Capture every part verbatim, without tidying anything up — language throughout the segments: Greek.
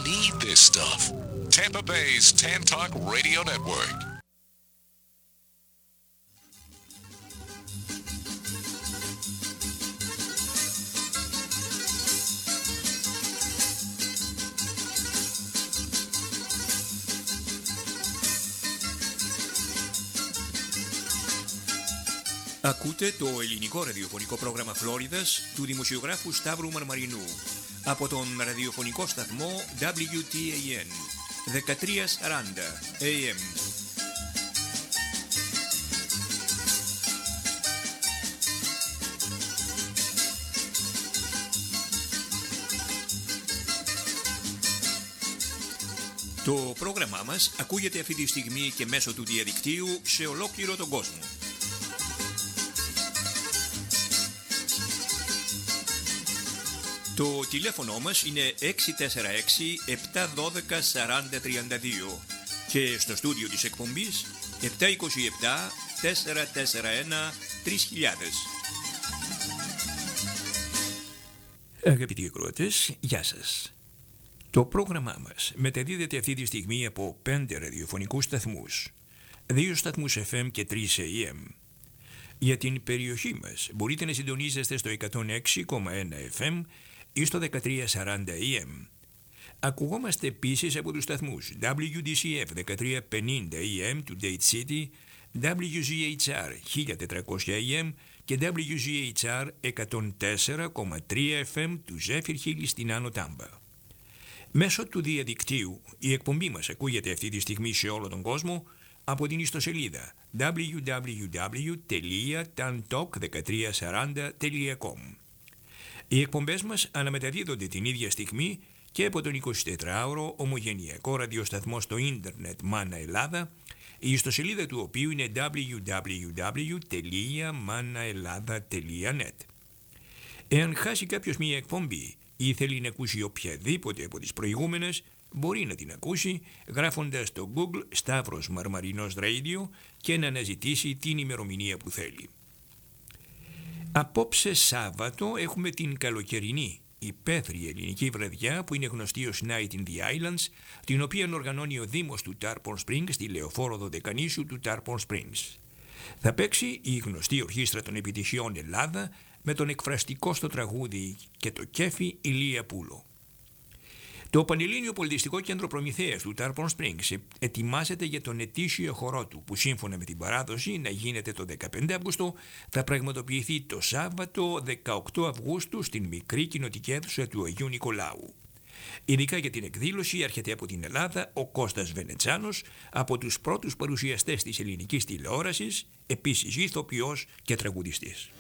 need this stuff. Tampa Bay's Tan Talk Radio Network. Ακούτε το ελληνικό ραδιοφωνικό πρόγραμμα Φλόριδας του δημοσιογράφου Σταύρου Μαρμαρινού από τον ραδιοφωνικό σταθμό ντάμπλιου τι έι εν δεκατριακόσια σαράντα έι εμ. Το πρόγραμμά μας ακούγεται αυτή τη στιγμή και μέσω του διαδικτύου σε ολόκληρο τον κόσμο. Το τηλέφωνο μας είναι έξι τέσσερα έξι επτά ένα δύο τέσσερα μηδέν τρία δύο και στο στούντιο της εκπομπής επτά δύο επτά τέσσερα τέσσερα ένα τρεις χιλιάδες. Αγαπητοί ακροατές, γεια σας. Το πρόγραμμά μας μεταδίδεται αυτή τη στιγμή από πέντε ραδιοφωνικούς σταθμούς, δύο σταθμούς εφ εμ και τρεις έι εμ. Για την περιοχή μας μπορείτε να συντονίζεστε στο εκατόν έξι κόμμα ένα εφ εμ ή στο δεκατριακόσια σαράντα έι εμ. Ακουγόμαστε επίσης από τους σταθμούς ντάμπλιου ντι σι εφ δεκατριακόσια πενήντα έι εμ του Date City, ντάμπλιου ζι έιτς αρ χίλια τετρακόσια έι εμ και ντάμπλιου ζι έιτς αρ εκατόν τέσσερα κόμμα τρία εφ εμ του Zephyr Hill στην Άνω Τάμπα. Μέσω του διαδικτύου η εκπομπή μας ακούγεται αυτή τη στιγμή σε όλο τον κόσμο από την ιστοσελίδα ντάμπλιου ντάμπλιου ντάμπλιου τελεία tan talk δεκατριακόσια σαράντα τελεία κομ. Οι εκπομπές μας αναμεταδίδονται την ίδια στιγμή και από τον εικοσιτετράωρο ομογενειακό ραδιοσταθμό στο ίντερνετ Μάνα Ελλάδα, η ιστοσελίδα του οποίου είναι ντάμπλιου ντάμπλιου ντάμπλιου τελεία μάνα Ελλάδα τελεία νετ. Εάν χάσει κάποιος μία εκπομπή ή θέλει να ακούσει οποιαδήποτε από τις προηγούμενες, μπορεί να την ακούσει γράφοντας στο Google Σταύρος Μαρμαρινός Radio και να αναζητήσει την ημερομηνία που θέλει. Απόψε Σάββατο έχουμε την καλοκαιρινή υπαίθρη ελληνική βραδιά που είναι γνωστή ως Night in the Islands, την οποία οργανώνει ο Δήμος του Tarpon Springs στη λεωφόρο Δωδεκανήσου του Tarpon Springs. Θα παίξει η γνωστή ορχήστρα των επιτυχιών Ελλάδα με τον εκφραστικό στο τραγούδι και το κέφι Ηλία Πούλο. Το Πανελλήνιο Πολιτιστικό Κέντρο Προμηθέας του Tarpon Springs ετοιμάζεται για τον ετήσιο χορό του που σύμφωνα με την παράδοση να γίνεται το δεκαπέντε Αυγούστου, θα πραγματοποιηθεί το Σάββατο δεκαοκτώ Αυγούστου στην μικρή κοινοτική αίθουσα του Αγίου Νικολάου. Ειδικά για την εκδήλωση έρχεται από την Ελλάδα ο Κώστας Βενετσάνος, από τους πρώτους παρουσιαστές της ελληνικής τηλεόρασης, επίσης ηθοποιός και τραγουδιστής.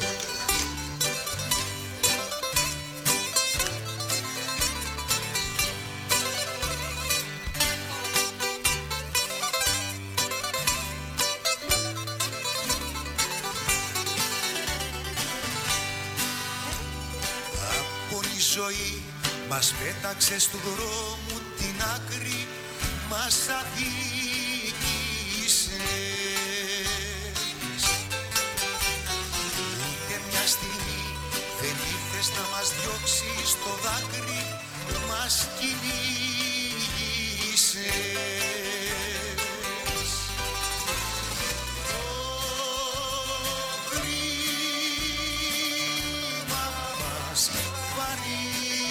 Μας πέταξε του δρόμου την άκρη, μας αδίκησες. Ούτε μια στιγμή δεν ήρθες να μας διώξεις το δάκρυ, μας κυνήγησες. Το κρίμα μας βαρύ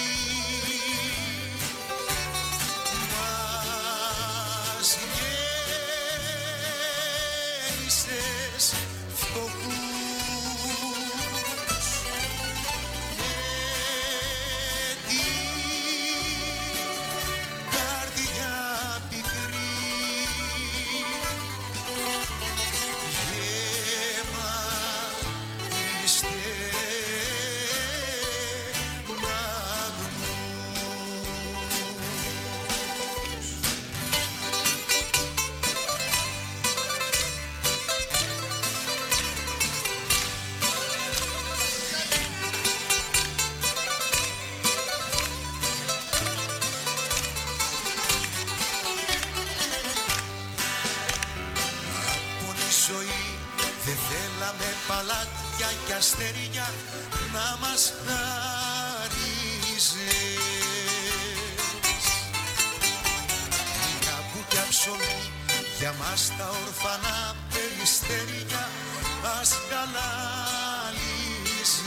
παλάτια και αστέρια να μας χαρίζεις. ας τα ορφανά περιστέρια ας καλάλησες.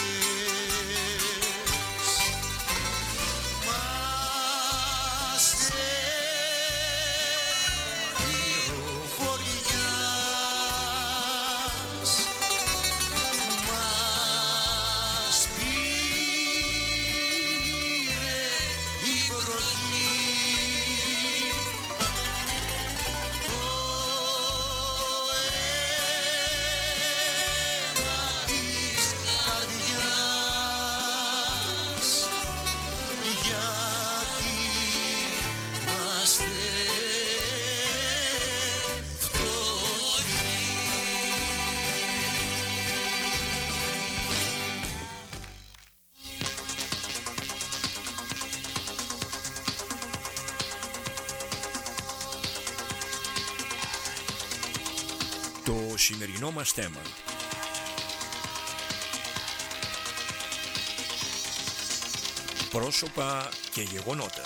Είμαστε πληροφοριάς, μας πήρε η βροχή. Το σημερινό μας θέμα: πρόσωπα και γεγονότα.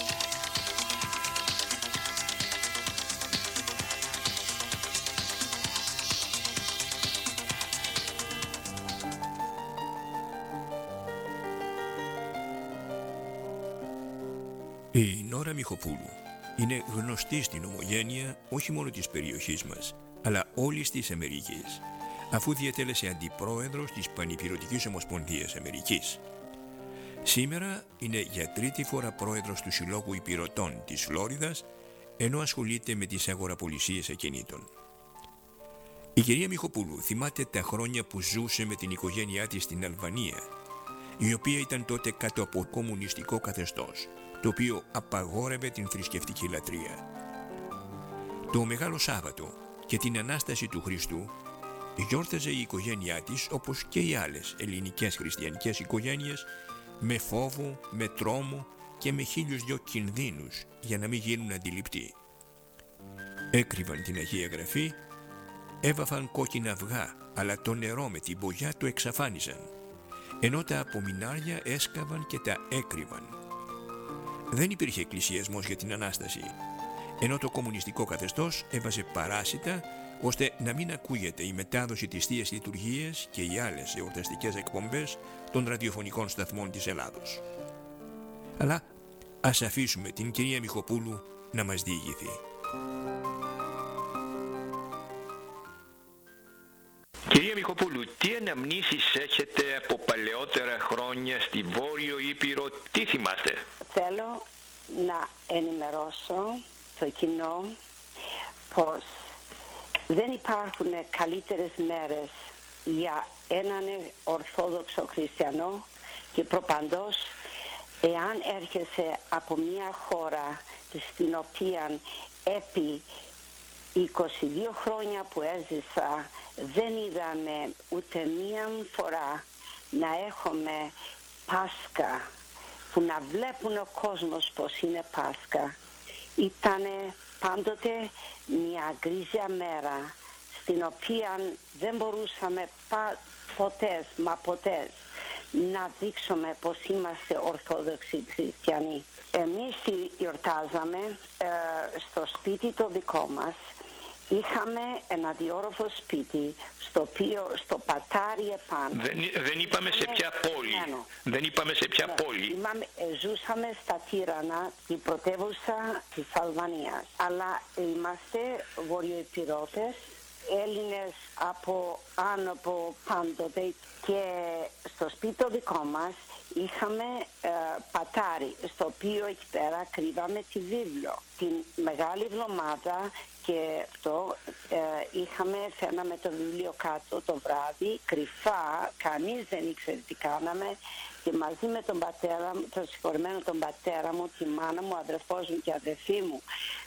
Η Νόρα Μιχοπούλου είναι γνωστή στην ομογένεια όχι μόνο της περιοχής μας, αλλά όλης της Αμερικής, αφού διατέλεσε αντιπρόεδρος της Πανηπειρωτικής Ομοσπονδίας Αμερικής. Σήμερα είναι για τρίτη φορά πρόεδρος του Συλλόγου Υπηρωτών της Φλόριδας, ενώ ασχολείται με τις αγοραπολισίες ακινήτων. Η κυρία Μιχοπούλου θυμάται τα χρόνια που ζούσε με την οικογένειά της στην Αλβανία, η οποία ήταν τότε κάτω από κομμουνιστικό καθεστώς, το οποίο απαγόρευε την θρησκευτική λατρεία. Το Μεγάλο Σάββατο και την Ανάσταση του Χριστού γιόρταζε η οικογένειά της, όπως και οι άλλες ελληνικές χριστιανικές οικογένειες, με φόβο, με τρόμο και με χίλιους δυο κινδύνους για να μην γίνουν αντιληπτοί. Έκρυβαν την Αγία Γραφή, έβαφαν κόκκινα αυγά, αλλά το νερό με την μπογιά το εξαφάνιζαν, ενώ τα απομεινάρια έσκαβαν και τα έκρυβαν. Δεν υπήρχε εκκλησιασμός για την Ανάσταση, ενώ το κομμουνιστικό καθεστώς έβαζε παράσιτα ώστε να μην ακούγεται η μετάδοση της Θείας Λειτουργίας και οι άλλες εορταστικές εκπομπές των ραδιοφωνικών σταθμών της Ελλάδος. Αλλά ας αφήσουμε την κυρία Μιχοπούλου να μας διηγηθεί. Κυρία Μιχοπούλου, τι αναμνήσεις έχετε από παλαιότερα χρόνια στη Βόρειο Ήπειρο, τι θυμάστε? Θέλω να ενημερώσω το κοινό πως δεν υπάρχουν καλύτερες μέρες για έναν Ορθόδοξο χριστιανό και προπαντός εάν έρχεσαι από μια χώρα στην οποία επί είκοσι δύο χρόνια που έζησα δεν είδαμε ούτε μία φορά να έχουμε Πάσχα, που να βλέπουν ο κόσμος πως είναι Πάσχα. Ήτανε πάντοτε μια γκρίζια μέρα στην οποία δεν μπορούσαμε πα, ποτέ, μα ποτέ να δείξουμε πως είμαστε Ορθόδοξοι χριστιανοί. Εμείς γιορτάζαμε ε, στο σπίτι το δικό μας. Είχαμε ένα διόροφο σπίτι στο οποίο στο πατάρι επάνω. Δεν, δεν είπαμε σε ποια πόλη. Μένο. Δεν είπαμε σε ποια ναι, πόλη. Είπαμε, ζούσαμε στα Τύρανα, την πρωτεύουσα της Αλβανίας. Αλλά είμαστε βορειοϊπηρώτες, Έλληνες από άνω από πάντοτε, και στο σπίτι το δικό μας είχαμε ε, πατάρι, στο οποίο εκεί πέρα κρύβαμε τη βίβλο. Την Μεγάλη Εβδομάδα και αυτό ε, είχαμε, φέρναμε το βιβλίο κάτω το βράδυ, κρυφά, κανείς δεν ήξερε τι κάναμε, και μαζί με τον πατέρα μου, τον συγχωρημένο τον πατέρα μου, τη μάνα μου, αδερφός μου και αδερφή μου,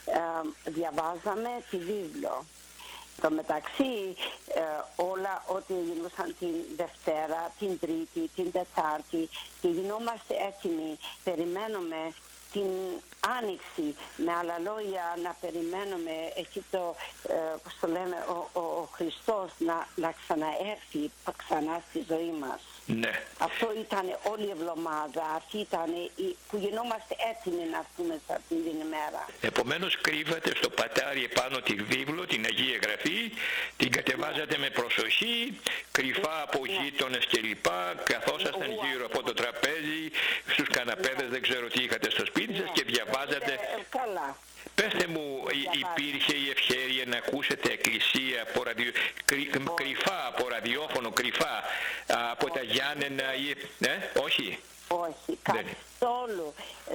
ε, διαβάζαμε τη βίβλο. Το μεταξύ ε, όλα ό,τι γινούσαν την Δευτέρα, την Τρίτη, την Τετάρτη, και γινόμαστε έτοιμοι, περιμένουμε την Άνοιξη, με άλλα λόγια να περιμένουμε εκεί το, ε, πώς το λέμε, ο, ο, ο Χριστός να, να ξαναέρθει ξανά στη ζωή μας. Ναι. Αυτό ήταν όλη η εβδομάδα, αυτή ήταν η, που γινόμαστε έτοιμοι να έρθουμε σε αυτήν την ημέρα. Επομένως κρύβατε στο πατάρι επάνω τη βίβλο, την Αγία Γραφή, την κατεβάζατε με προσοχή, κρυφά από γείτονες κλπ. Καθόσασταν γύρω από το τραπέζι, στους καναπέδες, δεν ξέρω τι είχατε στο σπίτι σας και διαβάζατε. Ε, καλά. Πέστε μου, υπήρχε η ευχέρεια να ακούσετε εκκλησία από ραδιο... κρυ... κρυφά, από ραδιόφωνο, κρυφά, από τα Γιάννενα ή... Ε, όχι. Όχι, καθόλου,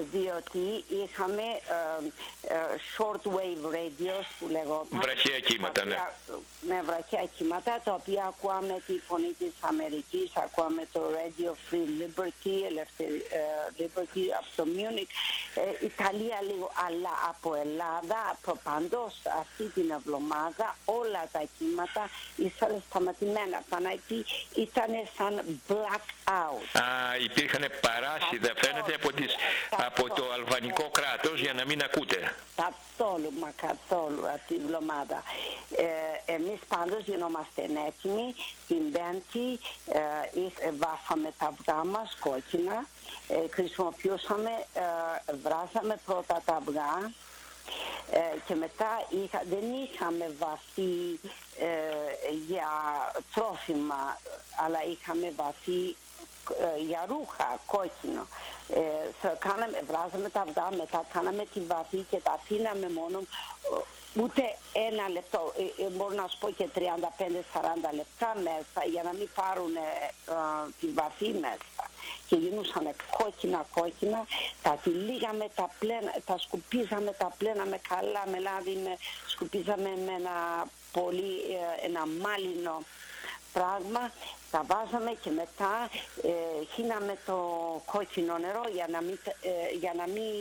διότι είχαμε uh, uh, short wave radios που λέγονταν. Βραχαία κύματα, ναι. Με βραχαία κύματα, τα οποία ακούαμε τη φωνή της Αμερικής, ακούαμε το Radio Free Liberty, ελεύθερη uh, Liberty από το Μιούνικ, uh, Ιταλία λίγο, αλλά από Ελλάδα, από παντός αυτή την εβδομάδα, όλα τα κύματα ήσαν σταματημένα, ήταν σαν black out. Α, υπήρχαν παράσιδα, φαίνεται, από, τις, από το αλβανικό κράτος για να μην ακούτε. Καθόλου, μα καθόλου αυτή τη βδομάδα. Ε, εμείς πάντως γινόμαστε έτοιμοι. Την Πέμπτη ε, βάφαμε τα αυγά μας κόκκινα, ε, χρησιμοποιούσαμε, ε, βράζαμε πρώτα τα αυγά ε, και μετά είχα, δεν είχαμε βαφεί ε, για τρόφιμα, αλλά είχαμε βαφεί για ρούχα κόκκινο. Ε, κάναμε, βράζαμε τα αυγά, μετά κάναμε τη βαφή και τα αφήναμε μόνο ούτε ένα λεπτό, ε, ε, μπορώ να σου πω και τριάντα πέντε σαράντα λεπτά μέσα για να μην πάρουν ε, ε, τη βαφή μέσα. Και γινούσαν κόκκινα κόκκινα, τα τυλίγαμε, τα, πλένα, τα σκουπίζαμε, τα πλέναμε καλά με λάδι, με, σκουπίζαμε με ένα πολύ, ε, ένα μάλινο πράγμα, τα βάζαμε και μετά ε, χύναμε το κόκκινο νερό για να μην, ε, για να μην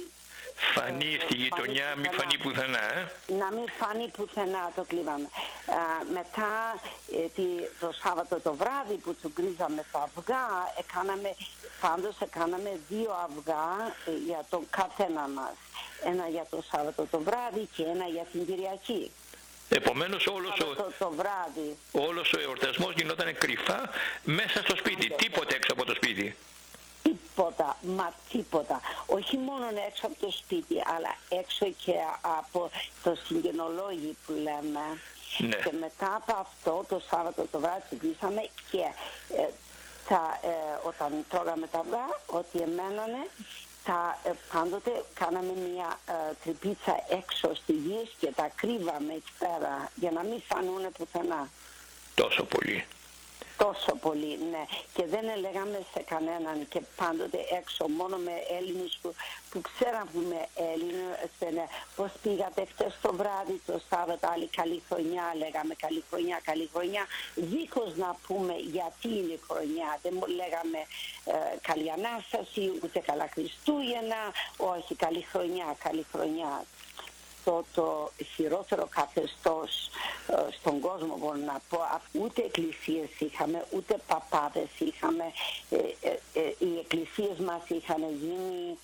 φανεί στη γειτονιά, μην φανεί πουθενά. Ε? Να μην φανεί πουθενά, το κλείναμε. Ε, μετά ε, τη, το Σάββατο το βράδυ που τσουγκρίζαμε τα αυγά, έκαναμε, πάντως έκαναμε δύο αυγά ε, για τον καθένα μας. Ένα για το Σάββατο το βράδυ και ένα για την Κυριακή. Επομένως όλος ο, το, το βράδυ. όλος ο εορτασμός γινόταν κρυφά μέσα στο σπίτι, τίποτε έξω από το σπίτι. Τίποτα, μα τίποτα. Όχι μόνο έξω από το σπίτι, αλλά έξω και από το συγγενολόγιο που λέμε. Ναι. Και μετά από αυτό το Σάββατο το βράδυ ψηφίσαμε και ε, τα, ε, όταν τρώγαμε τα αυγά, ό,τι εμένανε, τα, ε, πάντοτε κάναμε μια ε, τρυπίτσα έξω στη γη και τα κρύβαμε εκεί πέρα για να μην φανούνε πουθενά. Τόσο πολύ. Τόσο πολύ, ναι. Και δεν έλεγαμε σε κανέναν και πάντοτε έξω, μόνο με Έλληνες που, που ξέραν που είμαι Έλληνες, ναι. Πώς πήγατε χτες το βράδυ, το Σάββατο, άλλη καλή χρονιά, λέγαμε καλή χρονιά, καλή χρονιά, δίχως να πούμε γιατί είναι χρονιά. Δεν μου λέγαμε ε, καλή Ανάσταση, ούτε καλά Χριστούγεννα, όχι καλή χρονιά, καλή χρονιά. Το, το χειρότερο καθεστώς ε, στον κόσμο, μπορώ να πω, ούτε εκκλησίες είχαμε, ούτε παπάδες είχαμε, ε, ε, ε, οι εκκλησίες μας είχαν γίνει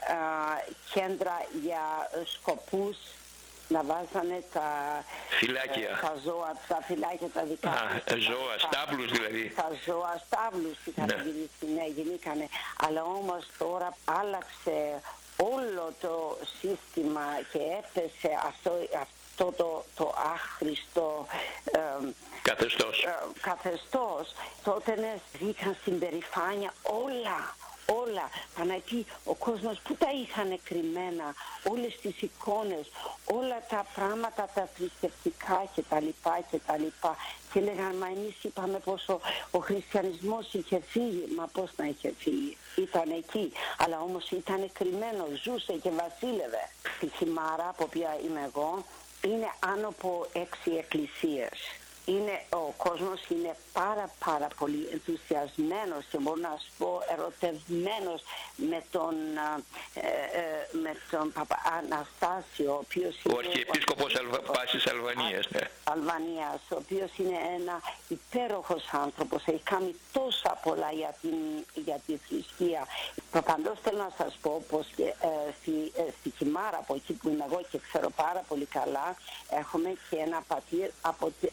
ε, κέντρα για σκοπούς να βάζανε τα φυλάκια, ε, τα ζώα, τα φυλάκια τα δικά τους. Ζώα, στάβλους δηλαδή. Τα ζώα, στάβλους είχαν ναι. γίνει, ναι, γεννήκανε. Αλλά όμως τώρα άλλαξε όλο το σύστημα και έπεσε αυτό, αυτό το, το άχρηστο ε, καθεστώς. Ε, καθεστώς. Τότε βγήκαν στην περηφάνεια όλα, όλα. Παναγί, ο κόσμος που τα είχαν κρυμμένα, όλες τις εικόνες, όλα τα πράγματα τα θρησκευτικά και τα λοιπά και τα λοιπά. Και λέγαν, μα εμείς είπαμε πως ο, ο χριστιανισμός είχε φύγει. Μα πώς να είχε φύγει, ήταν εκεί, αλλά όμως ήταν κρυμμένο, ζούσε και βασίλευε. Στη Χιμάρα, από οποία είμαι εγώ, είναι άνω από έξι εκκλησίες. Είναι, ο κόσμος είναι πάρα πάρα πολύ ενθουσιασμένος και μπορώ να σου πω ερωτευμένος με τον, ε, ε, με τον Παπα Αναστάσιο, ο οποίος ο είναι Αρχιεπίσκοπος Αλβα... Πάσης Αλβανίας, ναι. Αλβανίας, ο οποίος είναι ένα υπέροχος άνθρωπος, έχει κάνει τόσα πολλά για, την, για τη θρησκεία. Παντός θέλω να σας πω πως ε, στη, ε, στη Χιμάρα, από εκεί που είμαι εγώ και ξέρω πάρα πολύ καλά, έχουμε και ένα πατήρ από ε, την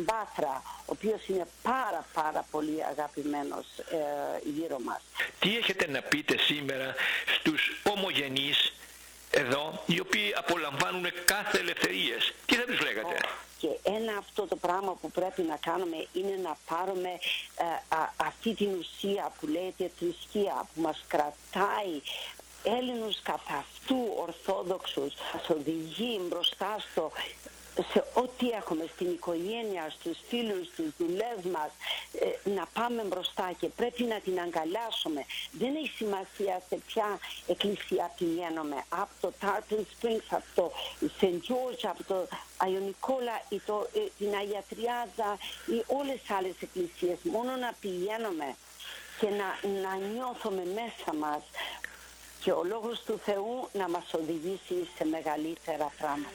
στην Πάτρα, ο οποίος είναι πάρα πάρα πολύ αγαπημένος ε, γύρω μας. Τι έχετε να πείτε σήμερα στους ομογενείς εδώ, οι οποίοι απολαμβάνουν κάθε ελευθερίες? Τι θα τους λέγατε? Και ένα αυτό το πράγμα που πρέπει να κάνουμε είναι να πάρουμε ε, α, αυτή την ουσία που λέγεται θρησκεία, που μας κρατάει Έλληνους κατά αυτού ορθόδοξους, μας οδηγεί μπροστά στο, σε ό,τι έχουμε στην οικογένεια, στους φίλους, στους δουλειές μας, ε, να πάμε μπροστά και πρέπει να την αγκαλιάσουμε. Δεν έχει σημασία σε ποια εκκλησία πηγαίνουμε, από το Tarpon Springs, από το Σεντ George, από το Άγιο Νικόλα ή το, ε, την Αγία Τριάδα ή όλες τις άλλες εκκλησίες. Μόνο να πηγαίνουμε και να, να νιώθουμε μέσα μας και ο Λόγος του Θεού να μας οδηγήσει σε μεγαλύτερα πράγματα.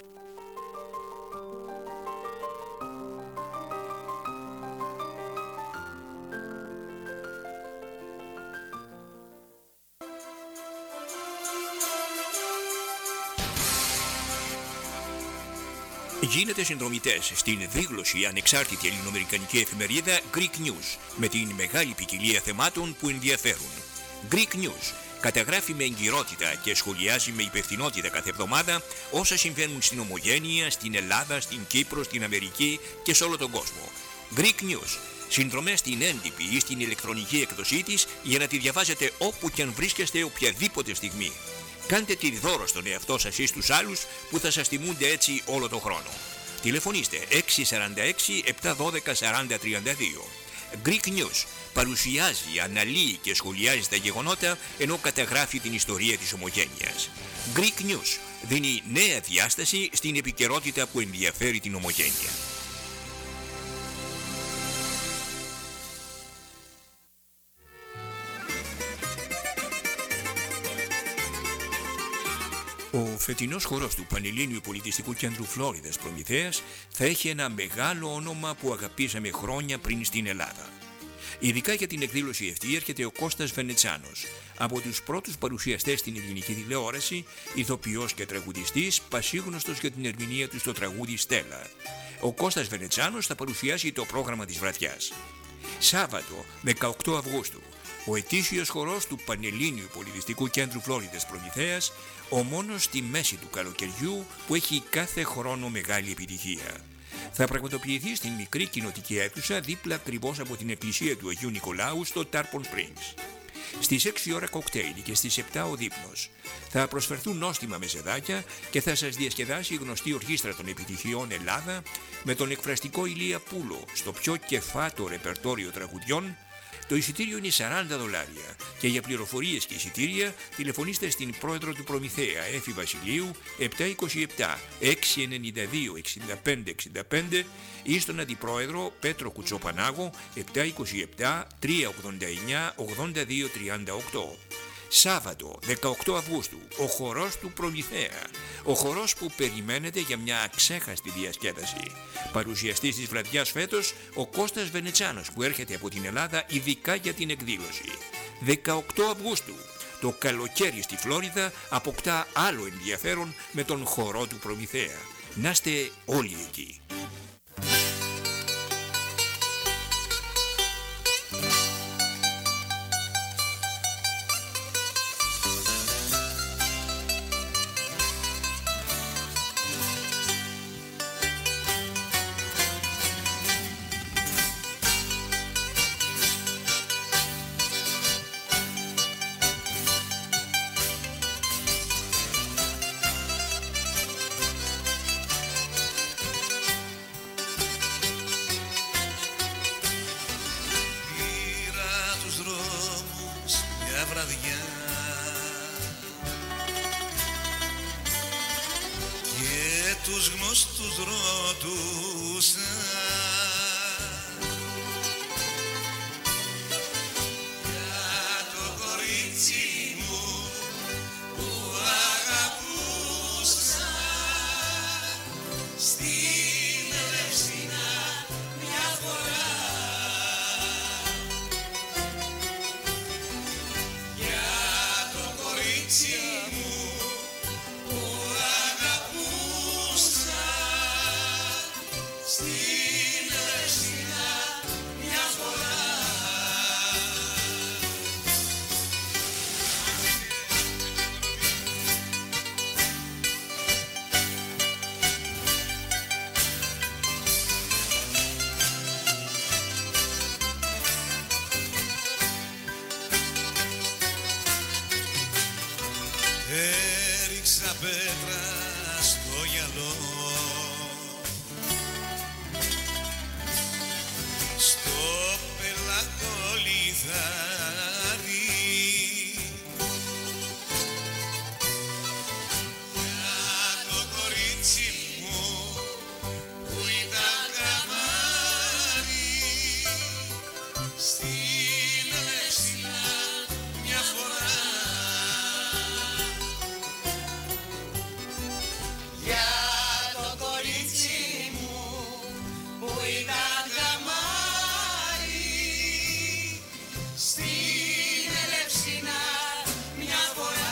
Γίνετε συνδρομητές στην δίγλωση ανεξάρτητη ελληνοαμερικανική εφημερίδα Greek News με την μεγάλη ποικιλία θεμάτων που ενδιαφέρουν. Greek News καταγράφει με εγκυρότητα και σχολιάζει με υπευθυνότητα κάθε εβδομάδα όσα συμβαίνουν στην Ομογένεια, στην Ελλάδα, στην Κύπρο, στην Αμερική και σε όλο τον κόσμο. Greek News. Συνδρομές στην έντυπη ή στην ηλεκτρονική εκδοσή της για να τη διαβάζετε όπου και αν βρίσκεστε οποιαδήποτε στιγμή. Κάντε τη δώρο στον εαυτό σας ή στους άλλους που θα σας τιμούνται έτσι όλο τον χρόνο. Τηλεφωνήστε έξι τέσσερα έξι επτά ένα δύο σαράντα τριάντα δύο. Greek News παρουσιάζει, αναλύει και σχολιάζει τα γεγονότα ενώ καταγράφει την ιστορία της Ομογένειας. Greek News δίνει νέα διάσταση στην επικαιρότητα που ενδιαφέρει την Ομογένεια. Ο φετινός χορός του Πανελλήνιου Πολιτιστικού Κέντρου Φλόριδας Προμηθέας θα έχει ένα μεγάλο όνομα που αγαπήσαμε χρόνια πριν στην Ελλάδα. Ειδικά για την εκδήλωση αυτή έρχεται ο Κώστας Βενετσάνος, από τους πρώτους παρουσιαστές στην ελληνική τηλεόραση, ηθοποιός και τραγουδιστής, πασίγνωστος για την ερμηνεία του στο τραγούδι Στέλλα. Ο Κώστας Βενετσάνος θα παρουσιάσει το πρόγραμμα της βραδιάς. Σάββατο, δεκαοκτώ Αυγούστου, ο ετήσιος χορός του Πανελλήνιου Πολιτιστικού Κέντρου Φλόριδας Προμηθέας, ο μόνος στη μέση του καλοκαιριού που έχει κάθε χρόνο μεγάλη επιτυχία. Θα πραγματοποιηθεί στην μικρή κοινοτική αίθουσα δίπλα ακριβώς από την εκκλησία του Αγίου Νικολάου στο Tarpon Springs. Στις έξι ώρα κοκτέιλ και στις επτά ο δείπνος. Θα προσφερθούν νόστιμα μεσεδάκια και θα σας διασκεδάσει η γνωστή ορχήστρα των επιτυχιών Ελλάδα με τον εκφραστικό Ηλία Πούλο στο πιο κεφάτο ρεπερτόριο τραγουδιών. Το εισιτήριο είναι σαράντα δολάρια και για πληροφορίες και εισιτήρια τηλεφωνήστε στην πρόεδρο του Προμηθέα Έφη Βασιλείου επτά είκοσι επτά έξι ενενήντα δύο εξήντα πέντε εξήντα πέντε ή στον αντιπρόεδρο Πέτρο Κουτσοπανάγο επτά είκοσι επτά τρία ογδόντα εννιά ογδόντα δύο τριάντα οκτώ. Σάββατο δεκαοκτώ Αυγούστου, ο χορός του Προμηθέα. Ο χορός που περιμένετε για μια αξέχαστη διασκέδαση. Παρουσιαστής της βραδιάς φέτος, ο Κώστας Βενετσάνος που έρχεται από την Ελλάδα ειδικά για την εκδήλωση. δεκαοκτώ Αυγούστου, το καλοκαίρι στη Φλόριδα αποκτά άλλο ενδιαφέρον με τον χορό του Προμηθέα. Να είστε όλοι εκεί. See Ρίξα πέτρα στο γυαλό, στο πελαγόλιθάρι, για το κορίτσι μου που ήταν καμάρι, στην Ελευσίνα μια φορά. Για το κορίτσι μου που ήταν καμάρι, στην Ελευσίνα μια φορά.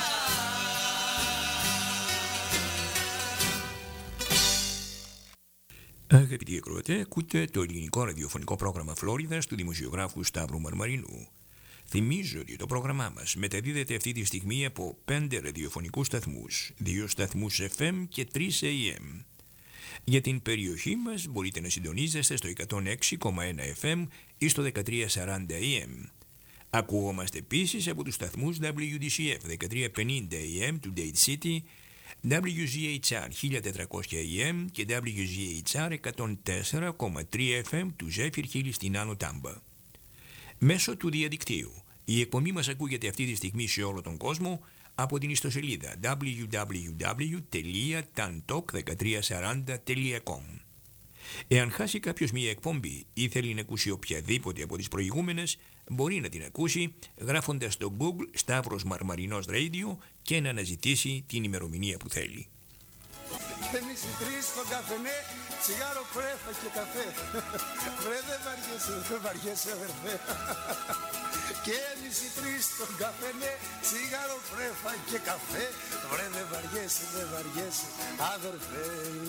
Αγαπητοί ακροατές, ακούτε το ελληνικό ραδιοφωνικό πρόγραμμα Φλόριδας του δημοσιογράφου Σταύρου Μαρμαρινού. Θυμίζω ότι το πρόγραμμά μας μεταδίδεται αυτή τη στιγμή από πέντε ραδιοφωνικούς σταθμούς, δύο σταθμούς εφ εμ και τρεις έι εμ. Για την περιοχή μας μπορείτε να συντονίζεστε στο εκατόν έξι κόμμα ένα εφ εμ ή στο δεκατρία σαράντα έι εμ. Ακουγόμαστε επίσης από τους σταθμούς ντάμπλιου ντι σι εφ δεκατρία πενήντα έι εμ του Dade City, ντάμπλιου ζι έιτς αρ χίλια τετρακόσια έι εμ και ντάμπλιου ζι έιτς αρ εκατόν τέσσερα κόμμα τρία εφ εμ του Zephyr Hill στην Άνω Τάμπα. Μέσω του διαδικτύου, η εκπομπή μας ακούγεται αυτή τη στιγμή σε όλο τον κόσμο από την ιστοσελίδα ντάμπλιου ντάμπλιου ντάμπλιου τελεία ταντοκ δεκατρία σαράντα τελεία κομ. Εάν χάσει κάποιος μία εκπομπή ή θέλει να ακούσει οποιαδήποτε από τις προηγούμενες, μπορεί να την ακούσει γράφοντας στο Google Σταύρος Μαρμαρινός Radio και να αναζητήσει την ημερομηνία που θέλει. Εμείς οι τρεις στον καφενέ, τσιγάρο, πρέφα και καφέ. Βρε δεν βαριέσαι, δεν βαριέσαι αδερφέ. Και εμείς οι τρεις στον καφενέ, τσιγάρο, πρέφα και καφέ. Βρε δεν βαριέσαι, δεν βαριέσαι αδερφέ.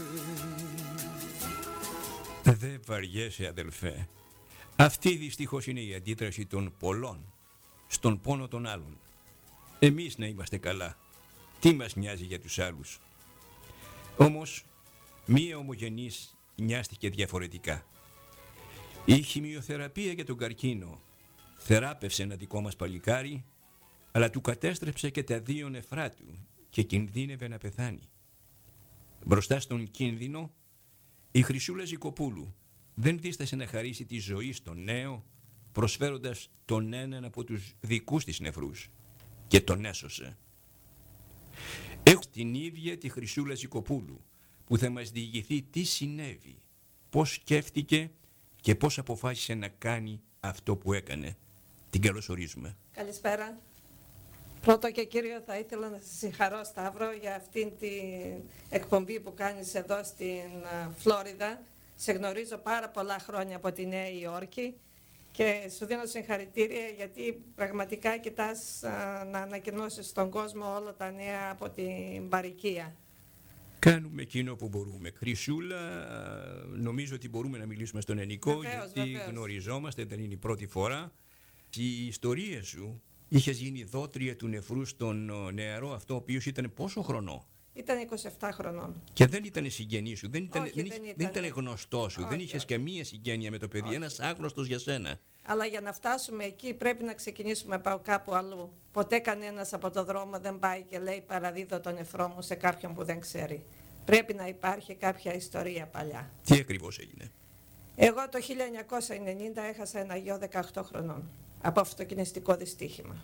Δεν βαριέσαι αδελφέ. Αυτή δυστυχώς είναι η αντίδραση των πολλών στον πόνο των άλλων. Εμείς να είμαστε καλά, τι μας νοιάζει για τους άλλους. Όμως μία ομογενής νοιάστηκε διαφορετικά. Η χημειοθεραπεία για τον καρκίνο θεράπευσε ένα δικό μας παλικάρι, αλλά του κατέστρεψε και τα δύο νεφρά του και κινδύνευε να πεθάνει. Μπροστά στον κίνδυνο, η Χρυσούλα Ζικοπούλου δεν δίστασε να χαρίσει τη ζωή στον νέο, προσφέροντας τον έναν από τους δικούς της νεφρούς και τον έσωσε. Έχω την ίδια τη Χρυσούλα Ζικοπούλου που θα μας διηγηθεί τι συνέβη, πώς σκέφτηκε και πώς αποφάσισε να κάνει αυτό που έκανε. Την καλωσορίζουμε. Καλησπέρα. Πρώτο και κύριο θα ήθελα να σας συγχαρώ, Σταύρο, για αυτήν την εκπομπή που κάνεις εδώ στην Φλόριδα. Σε γνωρίζω πάρα πολλά χρόνια από τη Νέα Υόρκη και σου δίνω συγχαρητήρια γιατί πραγματικά κοιτάς α, να ανακοινώσεις στον κόσμο όλα τα νέα από την παροικία. Κάνουμε εκείνο που μπορούμε. Χρυσούλα, νομίζω ότι μπορούμε να μιλήσουμε στον ελληνικό, βεβαίως, γιατί βεβαίως. γνωριζόμαστε, δεν είναι η πρώτη φορά. Η ιστορία σου, είχες γίνει δότρια του νεφρού στον νεαρό αυτό, ο οποίος ήταν πόσο χρονό? Ήταν είκοσι επτά χρονών. Και δεν ήταν συγγενή σου, δεν ήταν, Όχι, δεν, δεν δεν ήταν. ήταν γνωστό σου, Όχι, δεν είχες όχι. καμία συγγένεια με το παιδί, Όχι. ένας άγνωστος για σένα. Αλλά για να φτάσουμε εκεί πρέπει να ξεκινήσουμε από κάπου αλλού. Ποτέ κανένας από το δρόμο δεν πάει και λέει παραδίδω τον νεφρό μου σε κάποιον που δεν ξέρει. Πρέπει να υπάρχει κάποια ιστορία παλιά. Τι ακριβώς έγινε? Εγώ το χίλια εννιακόσια ενενήντα έχασα ένα γιο δεκαοκτώ χρονών από αυτοκινηστικό δυστύχημα.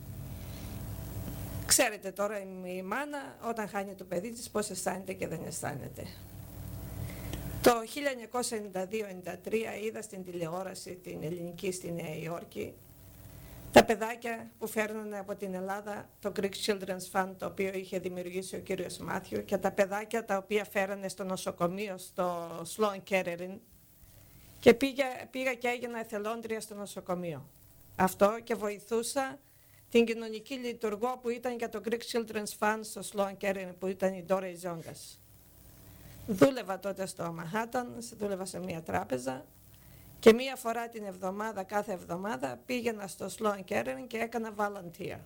Ξέρετε τώρα η μάνα όταν χάνει το παιδί της πώς αισθάνεται και δεν αισθάνεται. Το χίλια εννιακόσια ενενήντα δύο ενενήντα τρία είδα στην τηλεόραση την ελληνική στη Νέα Υόρκη τα παιδάκια που φέρνανε από την Ελλάδα το Greek Children's Fund, το οποίο είχε δημιουργήσει ο κύριος Μάθιου, και τα παιδάκια τα οποία φέρανε στο νοσοκομείο στο Sloan Kettering, και πήγα, πήγα και έγινα εθελόντρια στο νοσοκομείο. Αυτό και βοηθούσα την κοινωνική λειτουργό που ήταν για το Greek Children's Fund στο Sloan Kettering, που ήταν η Ντόρα Ιζόγκας. Δούλευα τότε στο Manhattan, δούλευα σε μια τράπεζα και μία φορά την εβδομάδα, κάθε εβδομάδα, πήγαινα στο Sloan Kettering και έκανα volunteer.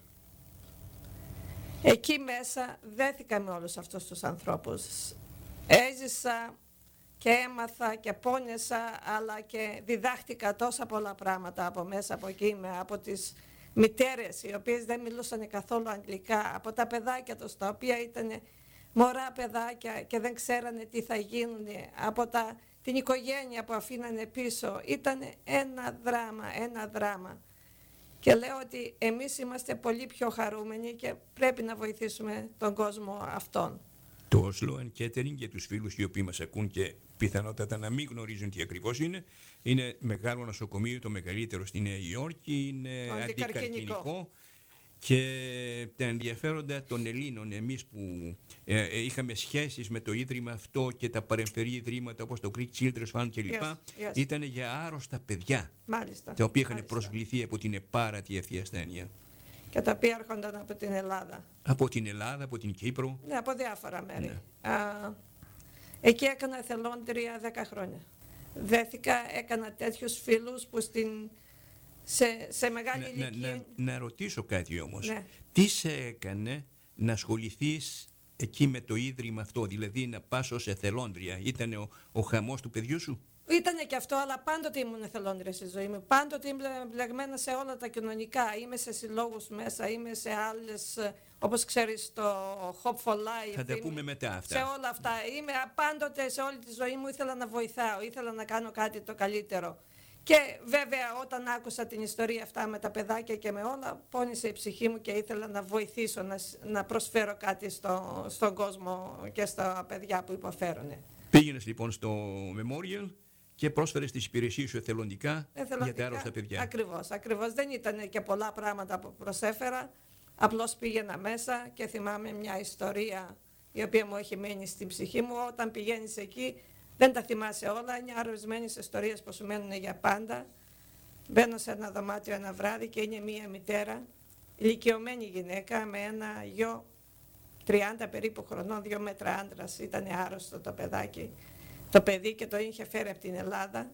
Εκεί μέσα δέθηκα με όλους αυτούς τους ανθρώπους. Έζησα και έμαθα και πόνεσα, αλλά και διδάχτηκα τόσα πολλά πράγματα από μέσα από εκεί, με, από τις μητέρες οι οποίες δεν μιλούσαν καθόλου αγγλικά, από τα παιδάκια τους τα οποία ήταν μωρά παιδάκια και δεν ξέρανε τι θα γίνουν, από τα, την οικογένεια που αφήνανε πίσω. Ήταν ένα δράμα, ένα δράμα. Και λέω ότι εμείς είμαστε πολύ πιο χαρούμενοι και πρέπει να βοηθήσουμε τον κόσμο αυτόν. Το Sloan Kettering, για τους φίλους οι οποίοι μας ακούν και πιθανότατα να μην γνωρίζουν τι ακριβώς είναι, είναι μεγάλο νοσοκομείο, το μεγαλύτερο στη Νέα Υόρκη, είναι αντικαρκινικό. Και τα ενδιαφέροντα των Ελλήνων, εμείς που ε, ε, είχαμε σχέσεις με το ίδρυμα αυτό και τα παρεμφερή ιδρύματα όπως το Greek Children's Fund κλπ. Yes, yes. Ήταν για άρρωστα παιδιά. Μάλιστα, τα οποία είχαν μάλιστα. προσβληθεί από την επάρατη αυτή ασθένεια. Και τα οποία έρχονταν από την Ελλάδα. Από την Ελλάδα, από την Κύπρο. Ναι, από διάφορα μέρη. Ναι. Α, εκεί έκανα εθελόντρια δέκα χρόνια. Δέθηκα, έκανα τέτοιους φίλους που στην... Σε, σε μεγάλη να, ηλικία... να, να, να ρωτήσω κάτι όμως. Ναι. Τι σε έκανε να ασχοληθείς εκεί με το ίδρυμα αυτό, δηλαδή να πας ως εθελόντρια? Ήταν ο, ο χαμός του παιδιού σου? Ήτανε και αυτό, αλλά πάντοτε ήμουν εθελόντρια στη ζωή μου. Πάντοτε ήμουν μπλεγμένα σε όλα τα κοινωνικά. Είμαι σε συλλόγους μέσα, είμαι σε άλλες, όπως ξέρεις, το Hope for Life. Θα τα είμαι, πούμε μετά αυτά. Σε όλα αυτά. Είμαι πάντοτε σε όλη τη ζωή μου ήθελα να βοηθάω, ήθελα να κάνω κάτι το καλύτερο. Και βέβαια όταν άκουσα την ιστορία αυτά με τα παιδάκια και με όλα, πόνισε η ψυχή μου και ήθελα να βοηθήσω, να, να προσφέρω κάτι στο, στον κόσμο και στα παιδιά που υποφέρουν. Πήγαινες λοιπόν στο Memorial και πρόσφερες τις υπηρεσίες σου εθελοντικά, εθελοντικά για τα άρρωστα παιδιά. Ακριβώς, ακριβώς. Δεν ήταν και πολλά πράγματα που προσέφερα, απλώς πήγαινα μέσα και θυμάμαι μια ιστορία η οποία μου έχει μείνει στην ψυχή μου. Όταν πηγαίνεις εκεί, δεν τα θυμάσαι όλα, είναι ορισμένες ιστορίες που σου μένουν για πάντα. Μπαίνω σε ένα δωμάτιο ένα βράδυ και είναι μία μητέρα, ηλικιωμένη γυναίκα με ένα γιο τριάντα περίπου χρονών, δύο μέτρα άντρας, ήταν άρρωστο το παιδάκι, το παιδί και το είχε φέρει από την Ελλάδα.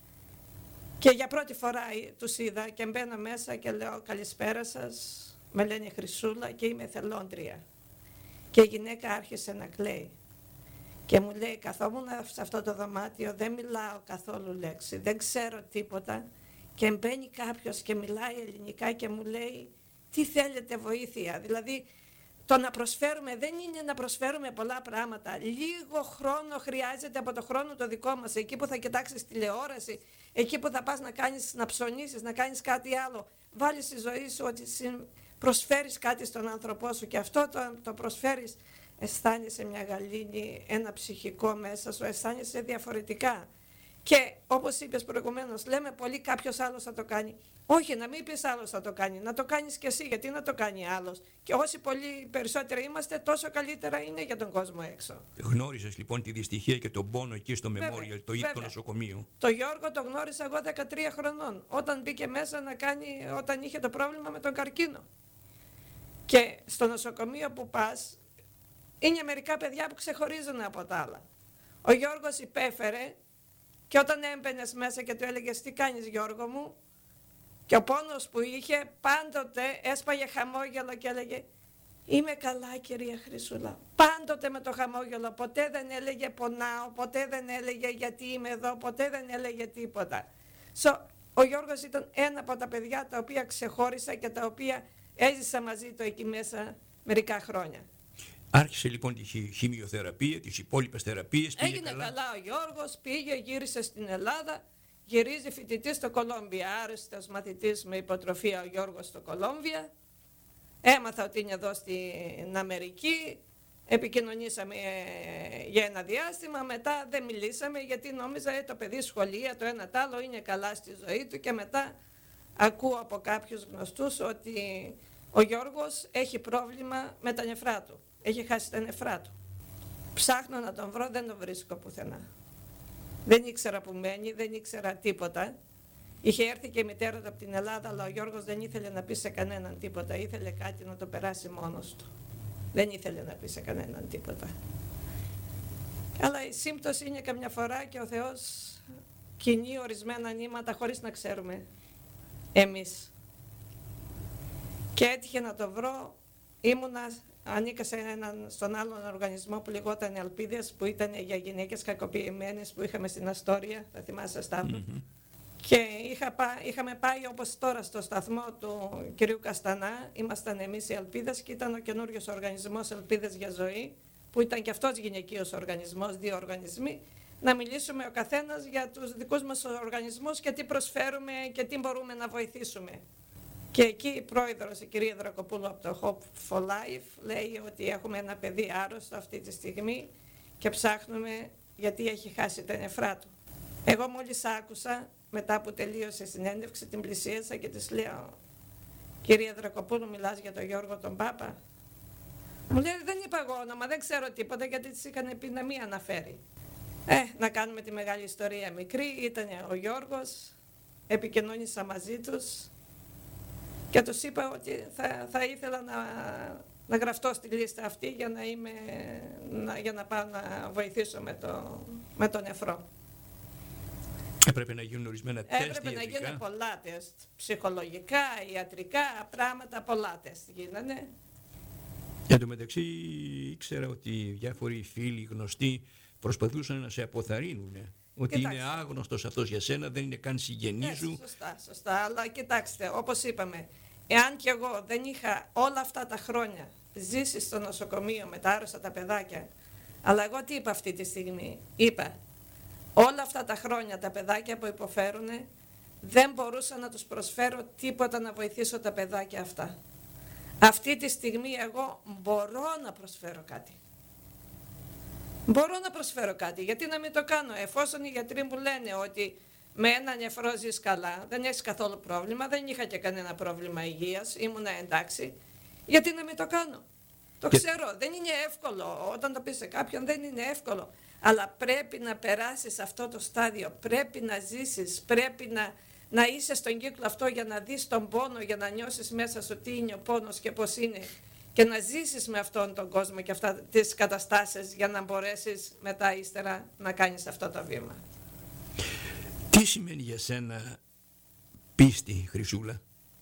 Και για πρώτη φορά τους είδα και μπαίνω μέσα και λέω καλησπέρα σας, με λένε Χρυσούλα και είμαι εθελόντρια. Και η γυναίκα άρχισε να κλαίει. Και μου λέει, καθόμουν σε αυτό το δωμάτιο, δεν μιλάω καθόλου λέξη, δεν ξέρω τίποτα και μπαίνει κάποιος και μιλάει ελληνικά και μου λέει, τι θέλετε βοήθεια? Δηλαδή, το να προσφέρουμε δεν είναι να προσφέρουμε πολλά πράγματα. Λίγο χρόνο χρειάζεται από το χρόνο το δικό μας, εκεί που θα κοιτάξεις τηλεόραση, εκεί που θα πας να κάνεις, να ψωνίσεις, να κάνεις κάτι άλλο. Βάλεις στη ζωή σου ότι προσφέρεις κάτι στον άνθρωπό σου και αυτό το, το προσφέρεις. Αισθάνεσαι μια γαλήνη, ένα ψυχικό μέσα σου, αισθάνεσαι διαφορετικά. Και όπως είπες προηγουμένως, λέμε πολύ κάποιος άλλος θα το κάνει. Όχι, να μην πεις άλλος θα το κάνει, να το κάνεις και εσύ, γιατί να το κάνει άλλος. Και όσοι πολύ περισσότεροι είμαστε, τόσο καλύτερα είναι για τον κόσμο έξω. Γνώρισες λοιπόν τη δυστυχία και τον πόνο εκεί στο Memorial, το ίδιο νοσοκομείο? Το Γιώργο το γνώρισα εγώ δεκατρία χρονών, όταν μπήκε μέσα να κάνει, όταν είχε το πρόβλημα με τον καρκίνο. Και στο νοσοκομείο που πας, είναι μερικά παιδιά που ξεχωρίζουν από τα άλλα. Ο Γιώργος υπέφερε και όταν έμπαινες μέσα και του έλεγες τι κάνεις Γιώργο μου, και ο πόνος που είχε πάντοτε έσπαγε χαμόγελο και έλεγε είμαι καλά κυρία Χρυσούλα. Πάντοτε με το χαμόγελο, ποτέ δεν έλεγε πονάω, ποτέ δεν έλεγε γιατί είμαι εδώ, ποτέ δεν έλεγε τίποτα. So, ο Γιώργος ήταν ένα από τα παιδιά τα οποία ξεχώρισα και τα οποία έζησα μαζί του εκεί μέσα μερικά χρόνια. Άρχισε λοιπόν τη χημειοθεραπεία, τις υπόλοιπες θεραπείες. Έγινε καλά. καλά ο Γιώργος, πήγε, γύρισε στην Ελλάδα, γυρίζει φοιτητής στο Κολόμβια, άρρωστος μαθητής με υποτροφία ο Γιώργος στο Κολόμβια. Έμαθα ότι είναι εδώ στην Αμερική, επικοινωνήσαμε για ένα διάστημα, μετά δεν μιλήσαμε γιατί νόμιζα ε, το παιδί σχολεία, το ένα τ' άλλο είναι καλά στη ζωή του και μετά ακούω από κάποιους γνωστούς ότι ο Γιώργος έχει πρόβλημα με τα νεφρά του. Έχει χάσει τα νεφρά του. Ψάχνω να τον βρω, δεν τον βρίσκω πουθενά. Δεν ήξερα που μένει, δεν ήξερα τίποτα. Είχε έρθει και η μητέρα του από την Ελλάδα, αλλά ο Γιώργος δεν ήθελε να πει σε κανέναν τίποτα. Ήθελε κάτι να το περάσει μόνος του. Δεν ήθελε να πει σε κανέναν τίποτα. Αλλά η σύμπτωση είναι καμιά φορά και ο Θεός κινεί ορισμένα νήματα χωρίς να ξέρουμε εμείς. Και έτυχε να το βρω, ήμουνα, ανήκα σε έναν, στον άλλον οργανισμό που λεγόταν Ελπίδες, που ήταν για γυναίκες κακοποιημένες που είχαμε στην Αστόρια, θα θυμάσαι Σταύρο. Mm-hmm. Και είχα πά, είχαμε πάει όπως τώρα στο σταθμό του κυρίου Καστανά, ήμασταν εμείς οι Ελπίδες και ήταν ο καινούριος οργανισμός Ελπίδες για Ζωή, που ήταν και αυτός γυναικείος οργανισμός, δύο οργανισμοί, να μιλήσουμε ο καθένας για τους δικούς μας οργανισμούς και τι προσφέρουμε και τι μπορούμε να βοηθήσουμε. Και εκεί η πρόεδρος, η κυρία Δρακοπούλου από το Hope for Life, λέει ότι έχουμε ένα παιδί άρρωστο αυτή τη στιγμή και ψάχνουμε γιατί έχει χάσει τα νεφρά του. Εγώ μόλις άκουσα, μετά που τελείωσε η συνέντευξη, την πλησίασα και της λέω, κυρία Δρακοπούλου, μιλάς για τον Γιώργο τον Πάπα? Μου λέει, δεν είπα εγώ όνομα, δεν ξέρω τίποτα, γιατί της είχαν πει να μην αναφέρει. Ε, να κάνουμε τη μεγάλη ιστορία μικρή, ήταν ο Γιώργος, επικοινώνησα μαζί τους και τους είπα ότι θα, θα ήθελα να, να γραφτώ στη λίστα αυτή για να, είμαι, να, για να πάω να βοηθήσω με το, με το νεφρό. Έπρεπε να γίνουν ορισμένα τεστ. Έπρεπε να γίνουν πολλά τεστ. Ψυχολογικά, ιατρικά, πράγματα, πολλά τεστ γίνανε. Εν τω μεταξύ ήξερα ότι διάφοροι φίλοι γνωστοί προσπαθούσαν να σε αποθαρρύνουν. Ότι κοιτάξτε, είναι άγνωστος αυτός για σένα, δεν είναι καν συγγενής σου. Σωστά, σωστά. Αλλά κοιτάξτε, όπως είπαμε, εάν κι εγώ δεν είχα όλα αυτά τα χρόνια ζήσει στο νοσοκομείο με τα άρρωστα τα παιδάκια, αλλά εγώ τι είπα αυτή τη στιγμή? Είπα, όλα αυτά τα χρόνια τα παιδάκια που υποφέρουν δεν μπορούσα να τους προσφέρω τίποτα να βοηθήσω τα παιδάκια αυτά. Αυτή τη στιγμή εγώ μπορώ να προσφέρω κάτι. Μπορώ να προσφέρω κάτι, γιατί να μην το κάνω, εφόσον οι γιατροί μου λένε ότι με ένα νεφρό ζεις καλά, δεν έχεις καθόλου πρόβλημα, δεν είχα και κανένα πρόβλημα υγείας, ήμουνα εντάξει, γιατί να μην το κάνω? Το και... ξέρω, δεν είναι εύκολο, όταν το πεις σε κάποιον δεν είναι εύκολο, αλλά πρέπει να περάσεις αυτό το στάδιο, πρέπει να ζήσεις, πρέπει να, να είσαι στον κύκλο αυτό για να δεις τον πόνο, για να νιώσεις μέσα σου τι είναι ο πόνος και πώς είναι. Και να ζήσεις με αυτόν τον κόσμο και αυτά τις καταστάσεις για να μπορέσεις μετά ύστερα να κάνεις αυτό το βήμα. Τι σημαίνει για σένα πίστη, Χρυσούλα?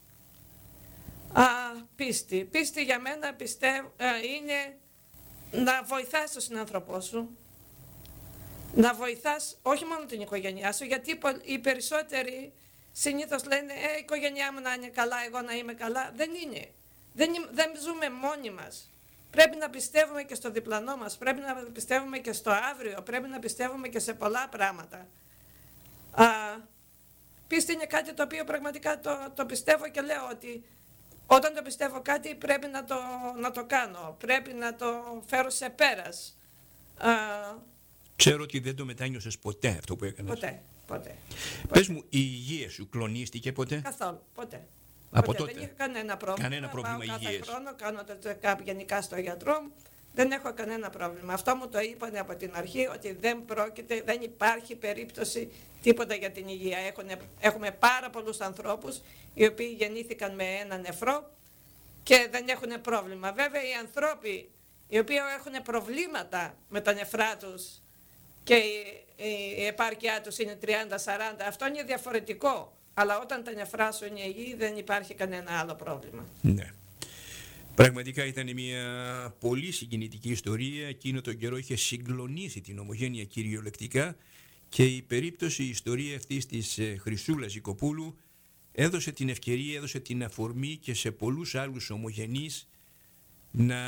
Α, πίστη. Πίστη για μένα πιστεύω είναι να βοηθάς τον συνάνθρωπό σου, να βοηθάς όχι μόνο την οικογένειά σου, γιατί οι περισσότεροι συνήθως λένε ε, η οικογένειά μου να είναι καλά, εγώ να είμαι καλά. Δεν είναι. Δεν, δεν ζούμε μόνοι μας. Πρέπει να πιστεύουμε και στο διπλανό μας, πρέπει να πιστεύουμε και στο αύριο, πρέπει να πιστεύουμε και σε πολλά πράγματα. Α, πίστη είναι κάτι το οποίο πραγματικά το, το πιστεύω και λέω ότι όταν το πιστεύω κάτι πρέπει να το, να το κάνω, πρέπει να το φέρω σε πέρας. Α, Ξέρω ότι δεν το μετάνιωσες ποτέ αυτό που έκανες. Ποτέ, ποτέ. Πες μου, η υγεία σου κλονίστηκε ποτέ? Καθόλου, ποτέ. Από ποτέ. τότε. Δεν είχα κανένα πρόβλημα. Κανένα πρόβλημα Πάω υγείας. κάθε χρόνο, κάνω το check-up γενικά στο γιατρό μου. Δεν έχω κανένα πρόβλημα. Αυτό μου το είπαν από την αρχή ότι δεν πρόκειται, δεν υπάρχει περίπτωση τίποτα για την υγεία. Έχουνε, έχουμε πάρα πολλούς ανθρώπους οι οποίοι γεννήθηκαν με ένα νεφρό και δεν έχουν πρόβλημα. Βέβαια οι άνθρωποι οι οποίοι έχουν προβλήματα με τα νεφρά τους και η, η, η επάρκειά τους είναι τριάντα σαράντα, αυτό είναι διαφορετικό. Αλλά όταν τα νεφρά σου είναι υγιή δεν υπάρχει κανένα άλλο πρόβλημα. Ναι. Πραγματικά ήταν μια πολύ συγκινητική ιστορία. Εκείνο τον καιρό είχε συγκλονίσει την Ομογένεια κυριολεκτικά και η περίπτωση, η ιστορία αυτής της Χρυσούλας Οικοπούλου έδωσε την ευκαιρία, έδωσε την αφορμή και σε πολλούς άλλους ομογενείς να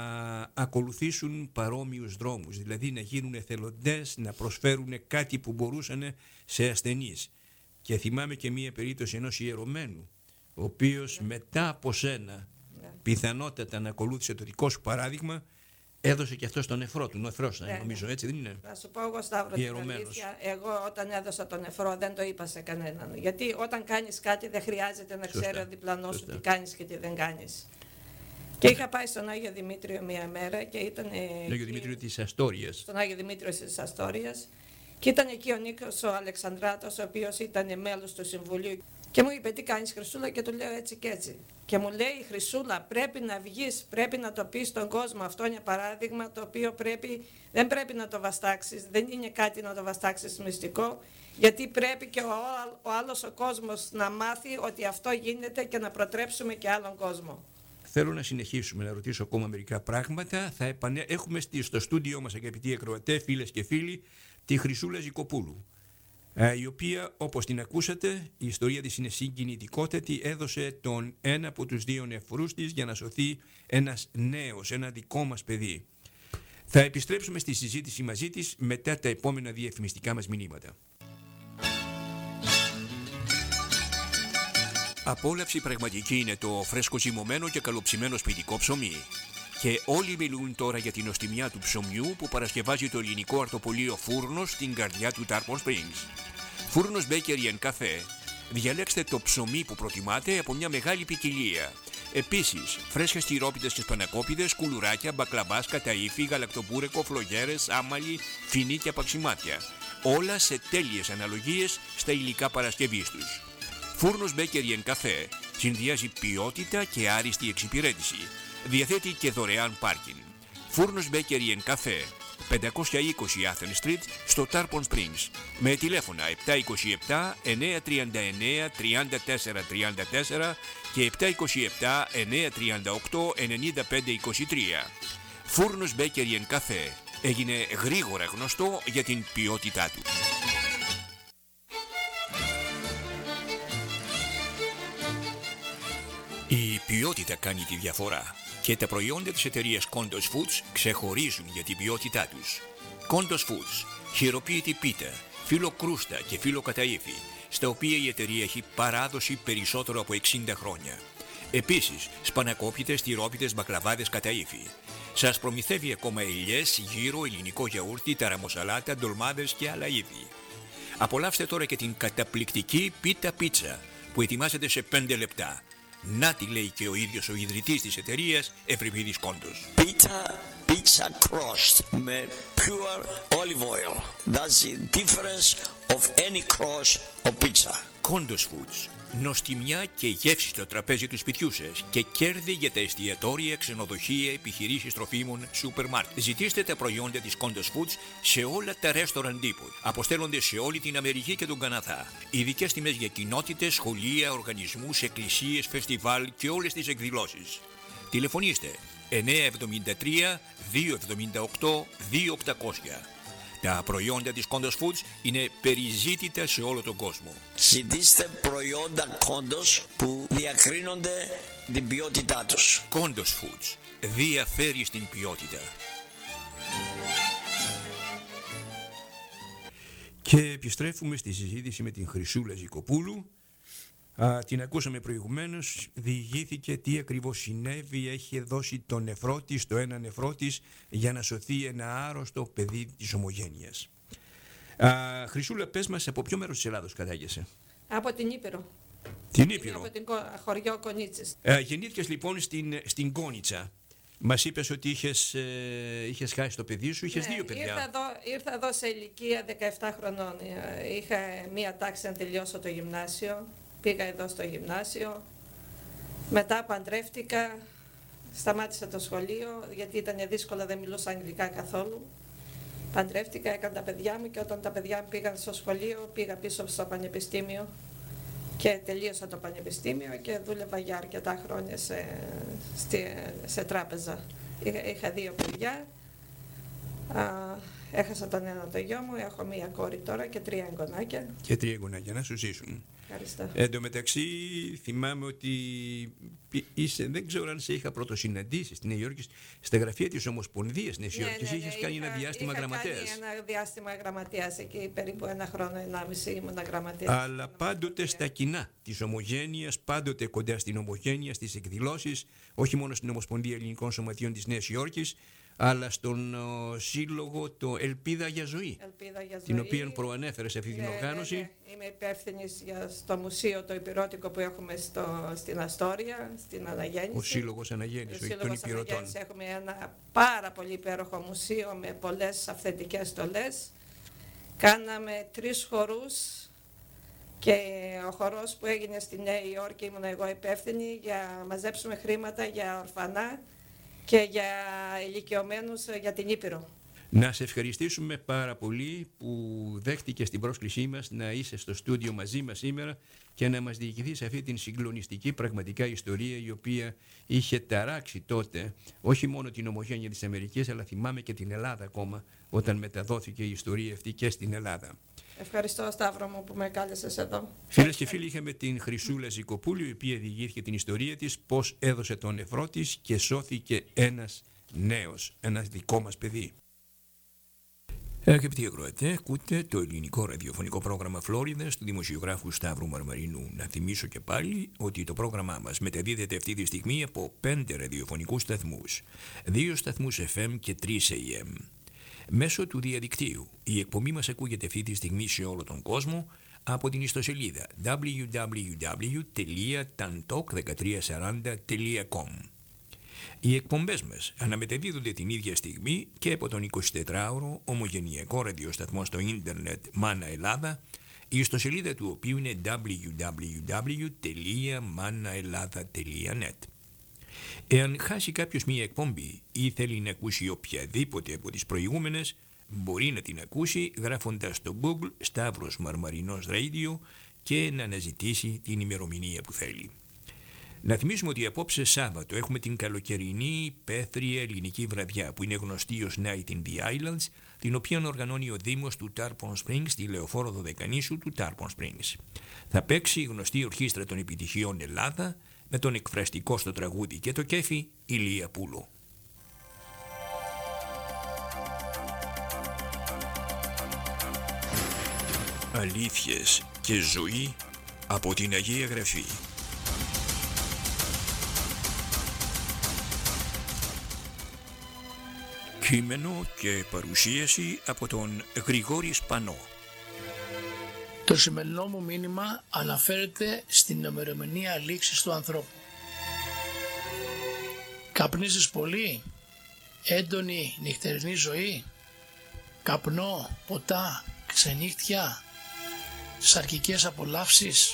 ακολουθήσουν παρόμοιους δρόμους, δηλαδή να γίνουν εθελοντές, να προσφέρουν κάτι που μπορούσαν σε ασθενείς. Και θυμάμαι και μία περίπτωση ενός ιερωμένου, ο οποίος μετά από σένα πιθανότατα να ακολούθησε το δικό σου παράδειγμα, έδωσε και αυτό στον νεφρό του. Νεφρός, ναι, νομίζω, έτσι δεν είναι? Να σου πω εγώ, Σταύρο, την αλήθεια, εγώ όταν έδωσα τον νεφρό δεν το είπα σε κανέναν. Γιατί όταν κάνεις κάτι δεν χρειάζεται να Σωστά. ξέρει ο διπλανός σου τι κάνεις και τι δεν κάνεις. Και είχα πάει στον Άγιο Δημήτριο μία μέρα και ήταν. Στον Άγιο Δημήτριο της Αστόριας. Στον Άγιο Δημήτριο της Αστόριας. Και ήταν εκεί ο Νίκος ο Αλεξανδράτος, ο οποίος ήταν μέλος του Συμβουλίου. Και μου είπε τι κάνεις Χρυσούλα, και του λέω έτσι και έτσι. Και μου λέει Χρυσούλα, πρέπει να βγεις, πρέπει να το πεις στον κόσμο. Αυτό είναι παράδειγμα το οποίο πρέπει, δεν πρέπει να το βαστάξεις, δεν είναι κάτι να το βαστάξεις μυστικό, γιατί πρέπει και ο, ο άλλος ο κόσμος να μάθει ότι αυτό γίνεται και να προτρέψουμε και άλλον κόσμο. Θέλω να συνεχίσουμε να ρωτήσω ακόμα μερικά πράγματα. Θα επανε... Έχουμε στο στούντιό μας, αγαπητοί ακροατές, φίλες και φίλοι, τη Χρυσούλα Ζικοπούλου. η οποία, όπως την ακούσατε, η ιστορία της είναι συγκινητικότατη, έδωσε τον ένα από τους δύο νεφρούς της για να σωθεί ένας νέος, ένα δικό μας παιδί. Θα επιστρέψουμε στη συζήτηση μαζί της μετά τα επόμενα διαφημιστικά μας μηνύματα. Απόλαυση πραγματική είναι το φρέσκο ζυμωμένο και καλοψημένο σπιτικό ψωμί. Και όλοι μιλούν τώρα για την νοστιμιά του ψωμιού που παρασκευάζει το ελληνικό αρτοπολείο Φούρνος στην καρδιά του Tarpon Springs. Φούρνος Bakery and Cafe. Διαλέξτε το ψωμί που προτιμάτε από μια μεγάλη ποικιλία. Επίσης, φρέσκες τυρόπιτες και σπανακόπιτες, κουλουράκια, μπακλαβάς, καταΐφι, γαλακτομπούρεκο, φλογέρες, άμαλι, φινί και απαξιμάτια. Όλα σε τέλειες αναλογίες στα υλικά παρασκευής τους. Φούρνος Bakery and Cafe συνδυάζει ποιότητα και άριστη εξυπηρέτηση. Διαθέτει και δωρεάν πάρκινγκ. Φούρνος Bakery and Cafe, πεντακόσια είκοσι Athens Street στο Tarpon Springs. Με τηλέφωνα επτά είκοσι επτά εννιακόσια τριάντα εννέα τριάντα τέσσερα τριάντα τέσσερα και επτά είκοσι επτά εννιακόσια τριάντα οκτώ ενενήντα πέντε είκοσι τρία. Φούρνος Bakery and Cafe έγινε γρήγορα γνωστό για την ποιότητά του. Η ποιότητα κάνει τη διαφορά και τα προϊόντα της εταιρείας Kondos Foods ξεχωρίζουν για την ποιότητά τους. Kondos Foods, χειροποίητη πίτα, φύλλο κρούστα και φύλλο καταΐφι, στα οποία η εταιρεία έχει παράδοση περισσότερο από εξήντα χρόνια. Επίσης, σπανακόπιτες, τυρόπιτες, μπακλαβάδες, καταΐφι. Σας προμηθεύει ακόμα ελιές, γύρο, ελληνικό γιαούρτι, ταραμοσαλάτα, ντολμάδες και άλλα είδη. Απολαύστε τώρα και την καταπληκτική πίτα πίτσα που ετοιμάζεται σε πέντε λεπτά. Να τη λέει και ο ίδιος ο ιδρυτής της εταιρείας, Ευρυπίδης Κόντος. Πίτα, pizza crust με pure olive oil. That's the difference of any crust of pizza. Kondos Foods. Νοστιμιά και γεύση στο τραπέζι του σπιτιού σας και κέρδη για τα εστιατόρια, ξενοδοχεία, επιχειρήσεις τροφίμων, σούπερ μάρκετ. Ζητήστε τα προϊόντα της Kondos Foods σε όλα τα restaurant depot. Αποστέλλονται σε όλη την Αμερική και τον Καναδά. Ειδικές τιμές για κοινότητες, σχολεία, οργανισμούς, εκκλησίες, φεστιβάλ και όλες τις εκδηλώσεις. Τηλεφωνήστε εννιακόσια εβδομήντα τρία διακόσια εβδομήντα οκτώ δύο οκτακόσια. Τα προϊόντα της Kondos Foods είναι περιζήτητα σε όλο τον κόσμο. Ζητήστε προϊόντα Kondos που διακρίνονται την ποιότητά τους. Kondos Foods διαφέρει στην ποιότητα. Και επιστρέφουμε στη συζήτηση με την Χρυσούλα Ζικοπούλου. Α, την ακούσαμε προηγουμένως, διηγήθηκε τι ακριβώς συνέβη, έχει δώσει το νεφρό της, το ένα νεφρό της, για να σωθεί ένα άρρωστο παιδί της ομογένειας. Α, Χρυσούλα, πες μας, από ποιο μέρος της Ελλάδος κατάγεσαι? Από την Ήπειρο. Την Ήπειρο. Από την χωριό Κονίτσης. Α, γεννήθηκες λοιπόν στην, στην Κόνιτσα. Μας είπες ότι είχες, ε, είχες χάσει το παιδί σου, είχες ναι, δύο παιδιά. Ήρθα εδώ, ήρθα εδώ σε ηλικία δεκαεπτά χρονών. Είχα μία τάξη να τελειώσω το γυμνάσιο. Πήγα εδώ στο γυμνάσιο, μετά παντρεύτηκα, σταμάτησα το σχολείο γιατί ήταν δύσκολα, δεν μιλούσα αγγλικά καθόλου. Παντρεύτηκα, έκανα τα παιδιά μου και όταν τα παιδιά μου πήγαν στο σχολείο πήγα πίσω στο πανεπιστήμιο και τελείωσα το πανεπιστήμιο και δούλευα για αρκετά χρόνια σε, σε, σε τράπεζα. Είχα, είχα δύο παιδιά, α, έχασα τον ένα το γιο μου, έχω μία κόρη τώρα και τρία εγγονάκια. Και τρία εγγονάκια να σου ζήσουν. Ευχαριστώ. Εν τω μεταξύ θυμάμαι ότι είσαι, δεν ξέρω αν σε είχα πρώτο συναντήσει στην Νέα Υόρκη, στα γραφεία της Ομοσπονδίας Νέας Υόρκης, ναι, ναι, ναι, είχες κάνει είχα, ένα διάστημα είχα γραμματέας. Είχα κάνει ένα διάστημα γραμματέας εκεί, περίπου ένα χρόνο, ενάμιση ήμουν γραμματέας. Αλλά πάντοτε στα κοινά της Ομογένειας, πάντοτε κοντά στην Ομογένεια, στις εκδηλώσεις, όχι μόνο στην Ομοσπονδία Ελληνικών Σωματείων της Νέας Υόρκης, αλλά στον ο, σύλλογο το Ελπίδα για Ζωή, Ελπίδα για την ζωή. οποία προανέφερε σε αυτή την ναι, οργάνωση. Ναι, ναι. Είμαι υπεύθυνη για στο μουσείο το υπηρώτικο που έχουμε στο, στην Αστόρια, στην Αναγέννηση. Ο Σύλλογος Αναγέννηση των Υπηρώτων. Έχουμε ένα πάρα πολύ υπέροχο μουσείο με πολλές αυθεντικές στολές. Κάναμε τρεις χορούς και ο χορός που έγινε στη Νέα Υόρκη ήμουν εγώ υπεύθυνη για μαζέψουμε χρήματα για ορφανά και για ηλικιωμένους για την Ήπειρο. Να σε ευχαριστήσουμε πάρα πολύ που δέχτηκες την πρόσκλησή μας να είσαι στο στούντιο μαζί μας σήμερα και να μας διηγηθείς αυτή την συγκλονιστική πραγματικά ιστορία η οποία είχε ταράξει τότε όχι μόνο την ομογένεια της Αμερικής αλλά θυμάμαι και την Ελλάδα ακόμα όταν μεταδόθηκε η ιστορία αυτή και στην Ελλάδα. Ευχαριστώ, Σταύρο μου, που με κάλεσες εδώ. Φίλες και φίλοι, είχαμε την Χρυσούλα Ζικοπούλου, η οποία διηγήθηκε την ιστορία της, πώς έδωσε τον νεφρό της και σώθηκε ένας νέος, ένας δικό μας παιδί. Αγαπητοί ακροατές, ακούτε το ελληνικό ραδιοφωνικό πρόγραμμα Φλόριδας του δημοσιογράφου Σταύρου Μαρμαρινού. Να θυμίσω και πάλι ότι το πρόγραμμά μας μεταδίδεται αυτή τη στιγμή από πέντε ραδιοφωνικούς σταθμούς, δύο σταθμούς εφ εμ και τρεις έι εμ. Μέσω του διαδικτύου, η εκπομπή μας ακούγεται αυτή τη στιγμή σε όλο τον κόσμο από την ιστοσελίδα double-u double-u double-u τελεία tantalk δεκατριακόσια σαράντα τελεία com. Οι εκπομπές μας αναμεταδίδονται την ίδια στιγμή και από τον εικοσιτετράωρο ομογενειακό ραδιοσταθμό στο ίντερνετ Μάνα Ελλάδα, η ιστοσελίδα του οποίου είναι double-u double-u double-u τελεία manaelada τελεία net. Εάν χάσει κάποιος μία εκπομπή ή θέλει να ακούσει οποιαδήποτε από τις προηγούμενες, μπορεί να την ακούσει γράφοντας στο Google Σταύρος Μαρμαρινός Radio και να αναζητήσει την ημερομηνία που θέλει. Να θυμίσουμε ότι απόψε Σάββατο έχουμε την καλοκαιρινή πέθρια ελληνική βραδιά που είναι γνωστή ως Night in the Islands, την οποία οργανώνει ο Δήμος του Tarpon Springs στη Λεωφόρο Δωδεκανήσου του Tarpon Springs. Θα παίξει η γνωστή ορχήστρα των επιτυχιών Ελλάδα με τον εκφραστικό στο τραγούδι και το κέφι Ηλία Πούλο. Αλήθειες και ζωή από την Αγία Γραφή. Κείμενο και παρουσίαση από τον Γρηγόρη Σπανό. Το σημερινό μου μήνυμα αναφέρεται στην ημερομηνία λήξης του ανθρώπου. Καπνίζεις πολύ, έντονη νυχτερινή ζωή, καπνό, ποτά, ξενύχτια, σαρκικές απολαύσεις.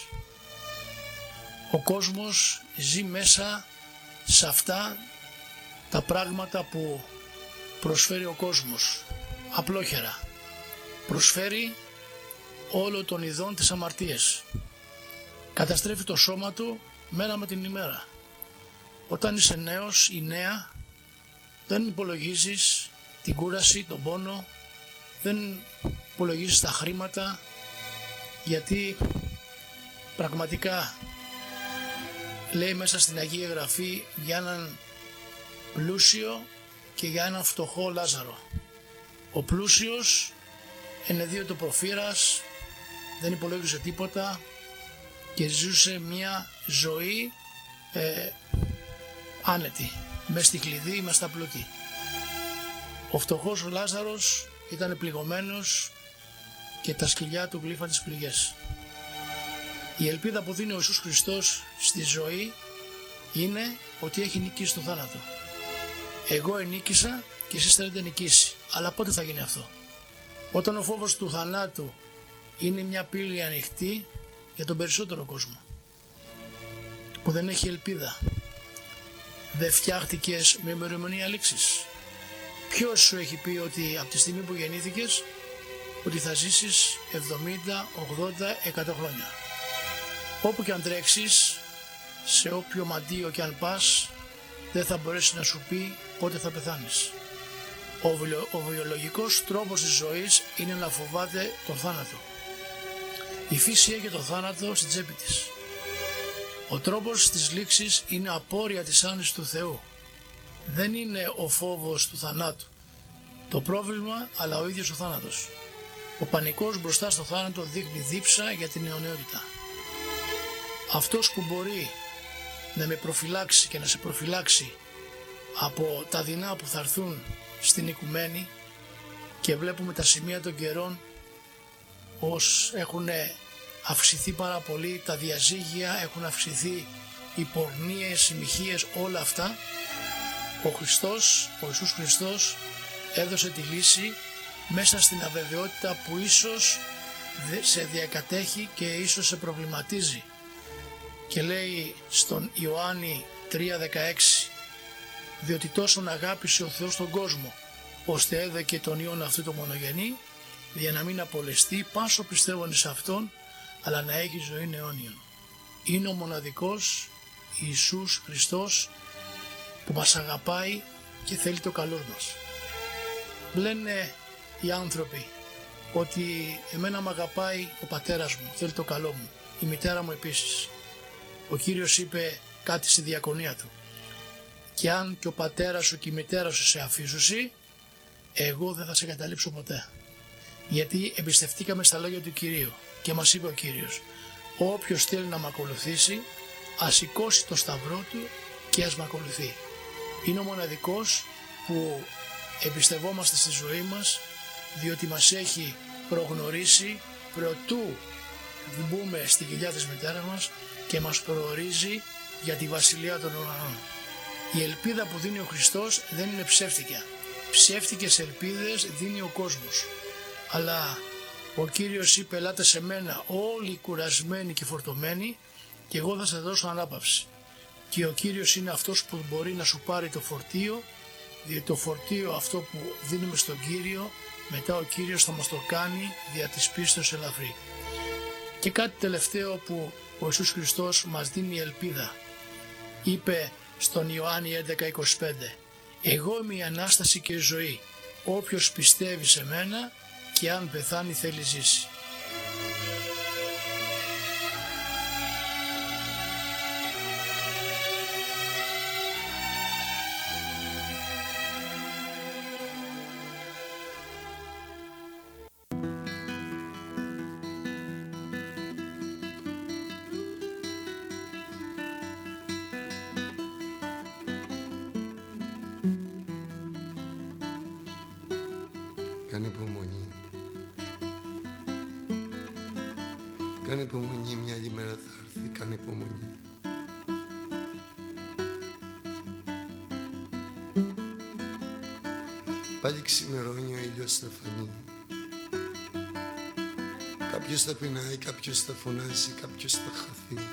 Ο κόσμος ζει μέσα σε αυτά τα πράγματα που προσφέρει ο κόσμος, απλόχερα. Προσφέρει όλο των ειδών τις αμαρτίες. Καταστρέφει το σώμα του μέρα με την ημέρα. Όταν είσαι νέος ή νέα, δεν υπολογίζεις την κούραση, τον πόνο, δεν υπολογίζεις τα χρήματα, γιατί πραγματικά λέει μέσα στην Αγία Γραφή για έναν πλούσιο και για έναν φτωχό Λάζαρο. Ο πλούσιος είναι δύο το προφήρας, δεν υπολόγιζε τίποτα και ζούσε μια ζωή ε, άνετη, μες στη κλειδί, μες στα πλούτη. Ο φτωχός ο Λάζαρος ήταν πληγωμένος και τα σκυλιά του γλύφαν τις πληγές. Η ελπίδα που δίνει ο Ιησούς Χριστός στη ζωή είναι ότι έχει νικήσει το θάνατο. Εγώ ενίκησα και εσείς θέλετε νικήσει. Αλλά πότε θα γίνει αυτό? Όταν ο φόβος του θανάτου είναι μια πύλη ανοιχτή για τον περισσότερο κόσμο, που δεν έχει ελπίδα. Δεν φτιάχτηκες με ημερομηνία λήξης. Ποιος σου έχει πει ότι από τη στιγμή που γεννήθηκες ότι θα ζήσεις εβδομήντα, ογδόντα, εκατό χρόνια? Όπου και αν τρέξεις, σε όποιο μαντίο και αν πας, δεν θα μπορέσει να σου πει πότε θα πεθάνεις. Ο, βιο, ο βιολογικός τρόπος της ζωής είναι να φοβάται τον θάνατο. Η φύση έχει το θάνατο στην τσέπη της. Ο τρόπος της λήξης είναι απόρρια της άνεσης του Θεού. Δεν είναι ο φόβος του θανάτου το πρόβλημα, αλλά ο ίδιος ο θάνατος. Ο πανικός μπροστά στο θάνατο δείχνει δίψα για την αιωνιότητα. Αυτός που μπορεί να με προφυλάξει και να σε προφυλάξει από τα δεινά που θα έρθουν στην οικουμένη, και βλέπουμε τα σημεία των καιρών ως έχουν αυξηθεί πάρα πολύ τα διαζύγια, έχουν αυξηθεί οι πορνείες, οι μοιχείες, όλα αυτά. Ο Χριστός, ο Ιησούς Χριστός έδωσε τη λύση μέσα στην αβεβαιότητα που ίσως σε διακατέχει και ίσως σε προβληματίζει. Και λέει στον Ιωάννη τρία δεκαέξι, διότι τόσον αγάπησε ο Θεός τον κόσμο, ώστε έδωκε τον Υιόν αυτού το μονογενή, για να μην απολεστεί πάσο πιστεύων εις Αυτόν, αλλά να έχει ζωή αιώνιον. Είναι ο μοναδικός Ιησούς Χριστός που μας αγαπάει και θέλει το καλό μας. Λένε οι άνθρωποι, ότι εμένα μ' αγαπάει ο πατέρας μου, θέλει το καλό μου, η μητέρα μου επίσης. Ο Κύριος είπε κάτι στη διακονία του: και αν και ο πατέρας σου και η μητέρα σου σε αφήσουσι, εγώ δεν θα σε καταλήψω ποτέ. Γιατί εμπιστευτήκαμε στα λόγια του Κυρίου και μας είπε ο Κύριος: όποιος θέλει να μ' ακολουθήσει, ας σηκώσει το σταυρό του και ας μ' ακολουθεί. Είναι ο μοναδικός που εμπιστευόμαστε στη ζωή μας, διότι μας έχει προγνωρίσει προτού μπούμε στη κοιλιά της μητέρας μας και μας προορίζει για τη βασιλεία των ουρανών. Η ελπίδα που δίνει ο Χριστός δεν είναι ψεύτικα. Ψεύτικες ελπίδες δίνει ο κόσμος. Αλλά ο Κύριος είπε: ελάτε σε μένα όλοι κουρασμένοι και φορτωμένοι και εγώ θα σας δώσω ανάπαυση. Και ο Κύριος είναι αυτός που μπορεί να σου πάρει το φορτίο, διότι το φορτίο αυτό που δίνουμε στον Κύριο, μετά ο Κύριος θα μας το κάνει δια της πίστεως ελαφρύ. Και κάτι τελευταίο που ο Ιησούς Χριστός μας δίνει ελπίδα. Είπε στον Ιωάννη έντεκα είκοσι πέντε: εγώ είμαι η Ανάσταση και η ζωή. Όποιος πιστεύει σε μένα και αν πεθάνει θέλει ζήσει. Κάνε υπομονή. Κάνε υπομονή, μια άλλη μέρα θα έρθει. Κάνε υπομονή. Πάλι ξημερώνει, ο ήλιος θα φανεί. Κάποιος θα πεινάει, κάποιος θα φωνάζει, κάποιος θα χαθεί.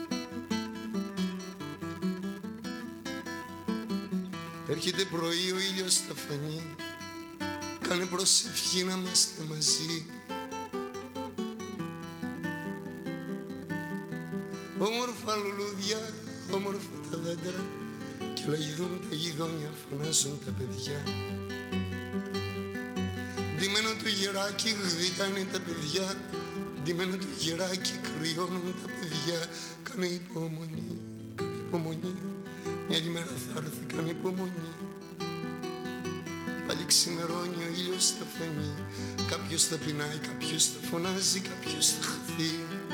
Έρχεται πρωί, ο ήλιος θα φανεί. Κάνε προσευχή να είμαστε μαζί. Όμορφα λουλούδια, όμορφα τα δέντρα, και λαγιδούν τα γειτόνια, φωνάζουν τα παιδιά. Ντυμένο του γεράκι γδυτάνε τα παιδιά, ντυμένο του γεράκι κρυώνουν τα παιδιά. Κάνε υπομονή, κάνε υπομονή, μια άλλη μέρα θα έρθει, κάνε υπομονή. Πάλι ξημερώνει, ο ήλιος θα φανεί. Κάποιος θα πεινάει, κάποιος θα φωνάζει, κάποιος θα χαθεί.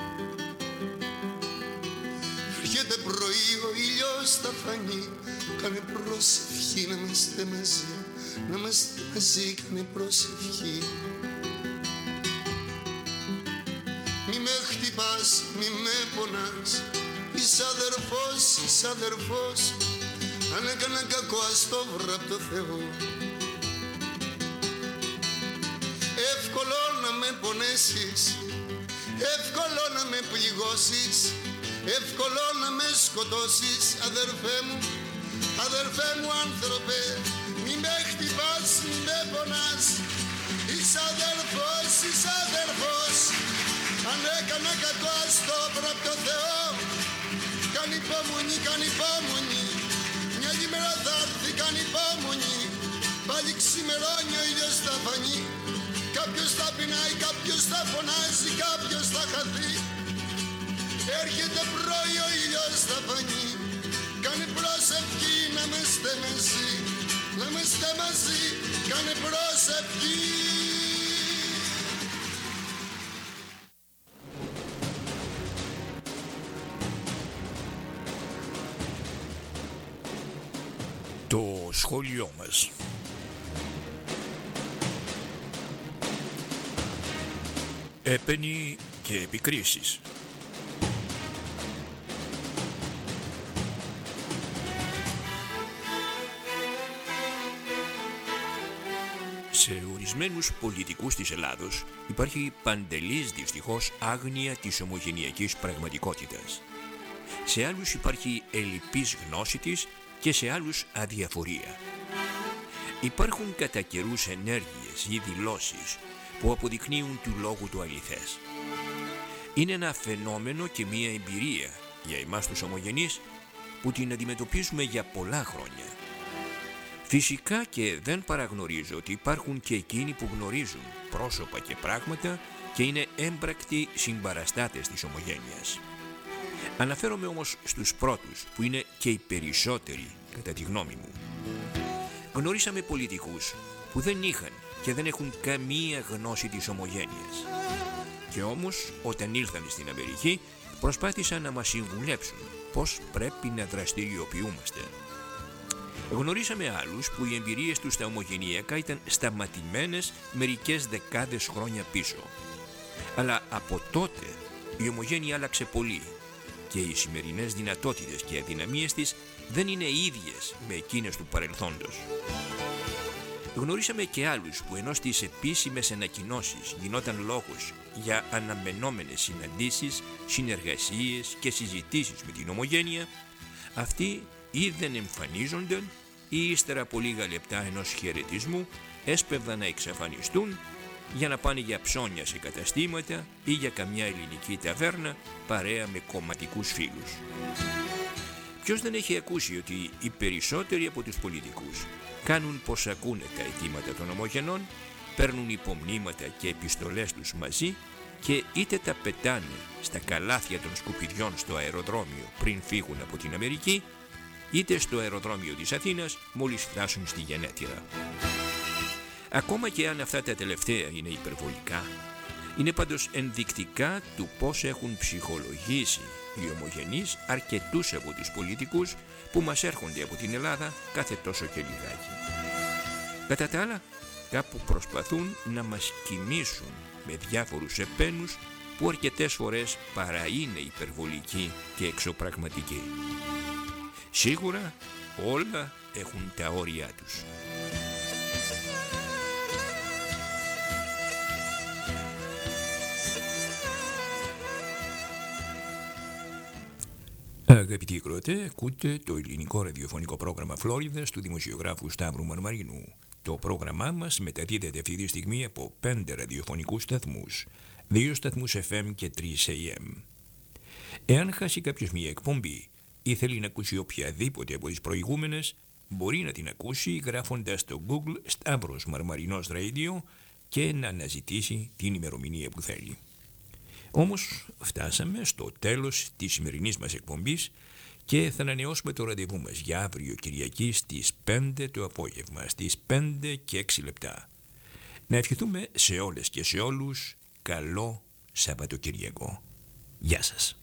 Έρχεται πρωί, ο ήλιος θα φανεί. Κάνε προσευχή να είμαστε μαζί, να είμαστε μαζί, κάνε προσευχή. Μη με χτυπάς, μη με πονάς, είσαι αδερφός, είσαι αδερφός. Αν έκανα κακό, ας το βρω απ' το Θεό. Εύκολο να με πονέσεις, εύκολο να με πληγώσεις, εύκολο να με σκοτώσεις. Αδερφέ μου, αδερφέ μου άνθρωπε, μη με χτυπάς, μη με πονάς. Είσαι αδερφός, είσαι αδερφός. Αν έκανα κακό, ας το βρω απ' το Θεό. Κάνε υπομονή, κάνε υπομονή, μια άλλη μέρα θα έρθει, κάνε υπομονή. Πάλι ξημερώνει, ο ήλιος θα φανεί. Κάποιος θα πεινάει, κάποιος θα φωνάζει, κάποιος θα χαθεί. Έρχεται πρωί, ο ήλιος θα φανεί. Κάνε προσευχή να είμαστε μαζί, να είμαστε μαζί, κάνε προσευχή. Το σχόλιο μας. Έπαινοι και επικρίσεις. Σε ορισμένους πολιτικούς της Ελλάδος υπάρχει παντελής δυστυχώς άγνοια της ομογενειακής πραγματικότητας. Σε άλλους υπάρχει ελλειπής γνώση της και σε άλλους αδιαφορία. Υπάρχουν κατά καιρούς ενέργειες ή δηλώσεις που αποδεικνύουν του λόγου του αληθές. Είναι ένα φαινόμενο και μία εμπειρία για εμάς τους ομογενείς που την αντιμετωπίζουμε για πολλά χρόνια. Φυσικά και δεν παραγνωρίζω ότι υπάρχουν και εκείνοι που γνωρίζουν πρόσωπα και πράγματα και είναι έμπρακτοι συμπαραστάτες της ομογένειας. Αναφέρομαι όμως στους πρώτους, που είναι και οι περισσότεροι κατά τη γνώμη μου. Γνωρίσαμε πολιτικούς που δεν είχαν και δεν έχουν καμία γνώση της ομογένειας. Και όμως όταν ήλθαν στην Αμερική προσπάθησαν να μας συμβουλέψουν πώς πρέπει να δραστηριοποιούμαστε. Γνωρίσαμε άλλους που οι εμπειρίες τους στα ομογενειακά ήταν σταματημένες μερικές δεκάδες χρόνια πίσω. Αλλά από τότε η ομογένεια άλλαξε πολύ και οι σημερινές δυνατότητες και αδυναμίες της δεν είναι ίδιες με εκείνες του παρελθόντος. Γνωρίσαμε και άλλους που ενώ στις επίσημες ανακοινώσεις γινόταν λόγος για αναμενόμενες συναντήσεις, συνεργασίες και συζητήσεις με την ομογένεια, αυτοί ή δεν εμφανίζονταν ή ύστερα από λίγα λεπτά ενός χαιρετισμού έσπευδαν να εξαφανιστούν για να πάνε για ψώνια σε καταστήματα ή για καμιά ελληνική ταβέρνα παρέα με κομματικούς φίλους. Ποιος δεν έχει ακούσει ότι οι περισσότεροι από τους πολιτικούς κάνουν πως ακούνε τα αιτήματα των ομογενών, παίρνουν υπομνήματα και επιστολές τους μαζί και είτε τα πετάνε στα καλάθια των σκουπιδιών στο αεροδρόμιο πριν φύγουν από την Αμερική, είτε στο αεροδρόμιο της Αθήνας μόλις φτάσουν στη γενέτειρα. Ακόμα και αν αυτά τα τελευταία είναι υπερβολικά, είναι πάντως ενδεικτικά του πώς έχουν ψυχολογήσει οι ομογενείς αρκετούς από τους πολιτικούς που μας έρχονται από την Ελλάδα κάθε τόσο και λιγάκι. Κατά τα άλλα, κάπου προσπαθούν να μας κοιμήσουν με διάφορους επένους που αρκετές φορές παρά είναι υπερβολικοί και εξωπραγματικοί. Σίγουρα όλα έχουν τα όρια τους. Αγαπητοί ακροατές, ακούτε το ελληνικό ραδιοφωνικό πρόγραμμα Φλόριδας του δημοσιογράφου Σταύρου Μαρμαρινού. Το πρόγραμμά μας μεταδίδεται αυτή τη στιγμή από πέντε ραδιοφωνικούς σταθμούς, δύο σταθμούς εφ εμ και τρεις έι εμ. Εάν χάσει κάποιος μια εκπομπή ή θέλει να ακούσει οποιαδήποτε από τις προηγούμενες, μπορεί να την ακούσει γράφοντας στο Google Σταύρος Μαρμαρινός Radio και να αναζητήσει την ημερομηνία που θέλει. Όμως φτάσαμε στο τέλος της σημερινής μας εκπομπής και θα ανανεώσουμε το ραντεβού μας για αύριο Κυριακή στις πέντε το απόγευμα, στις πέντε και έξι λεπτά. Να ευχηθούμε σε όλες και σε όλους καλό Σαββατοκυριακό. Γεια σας.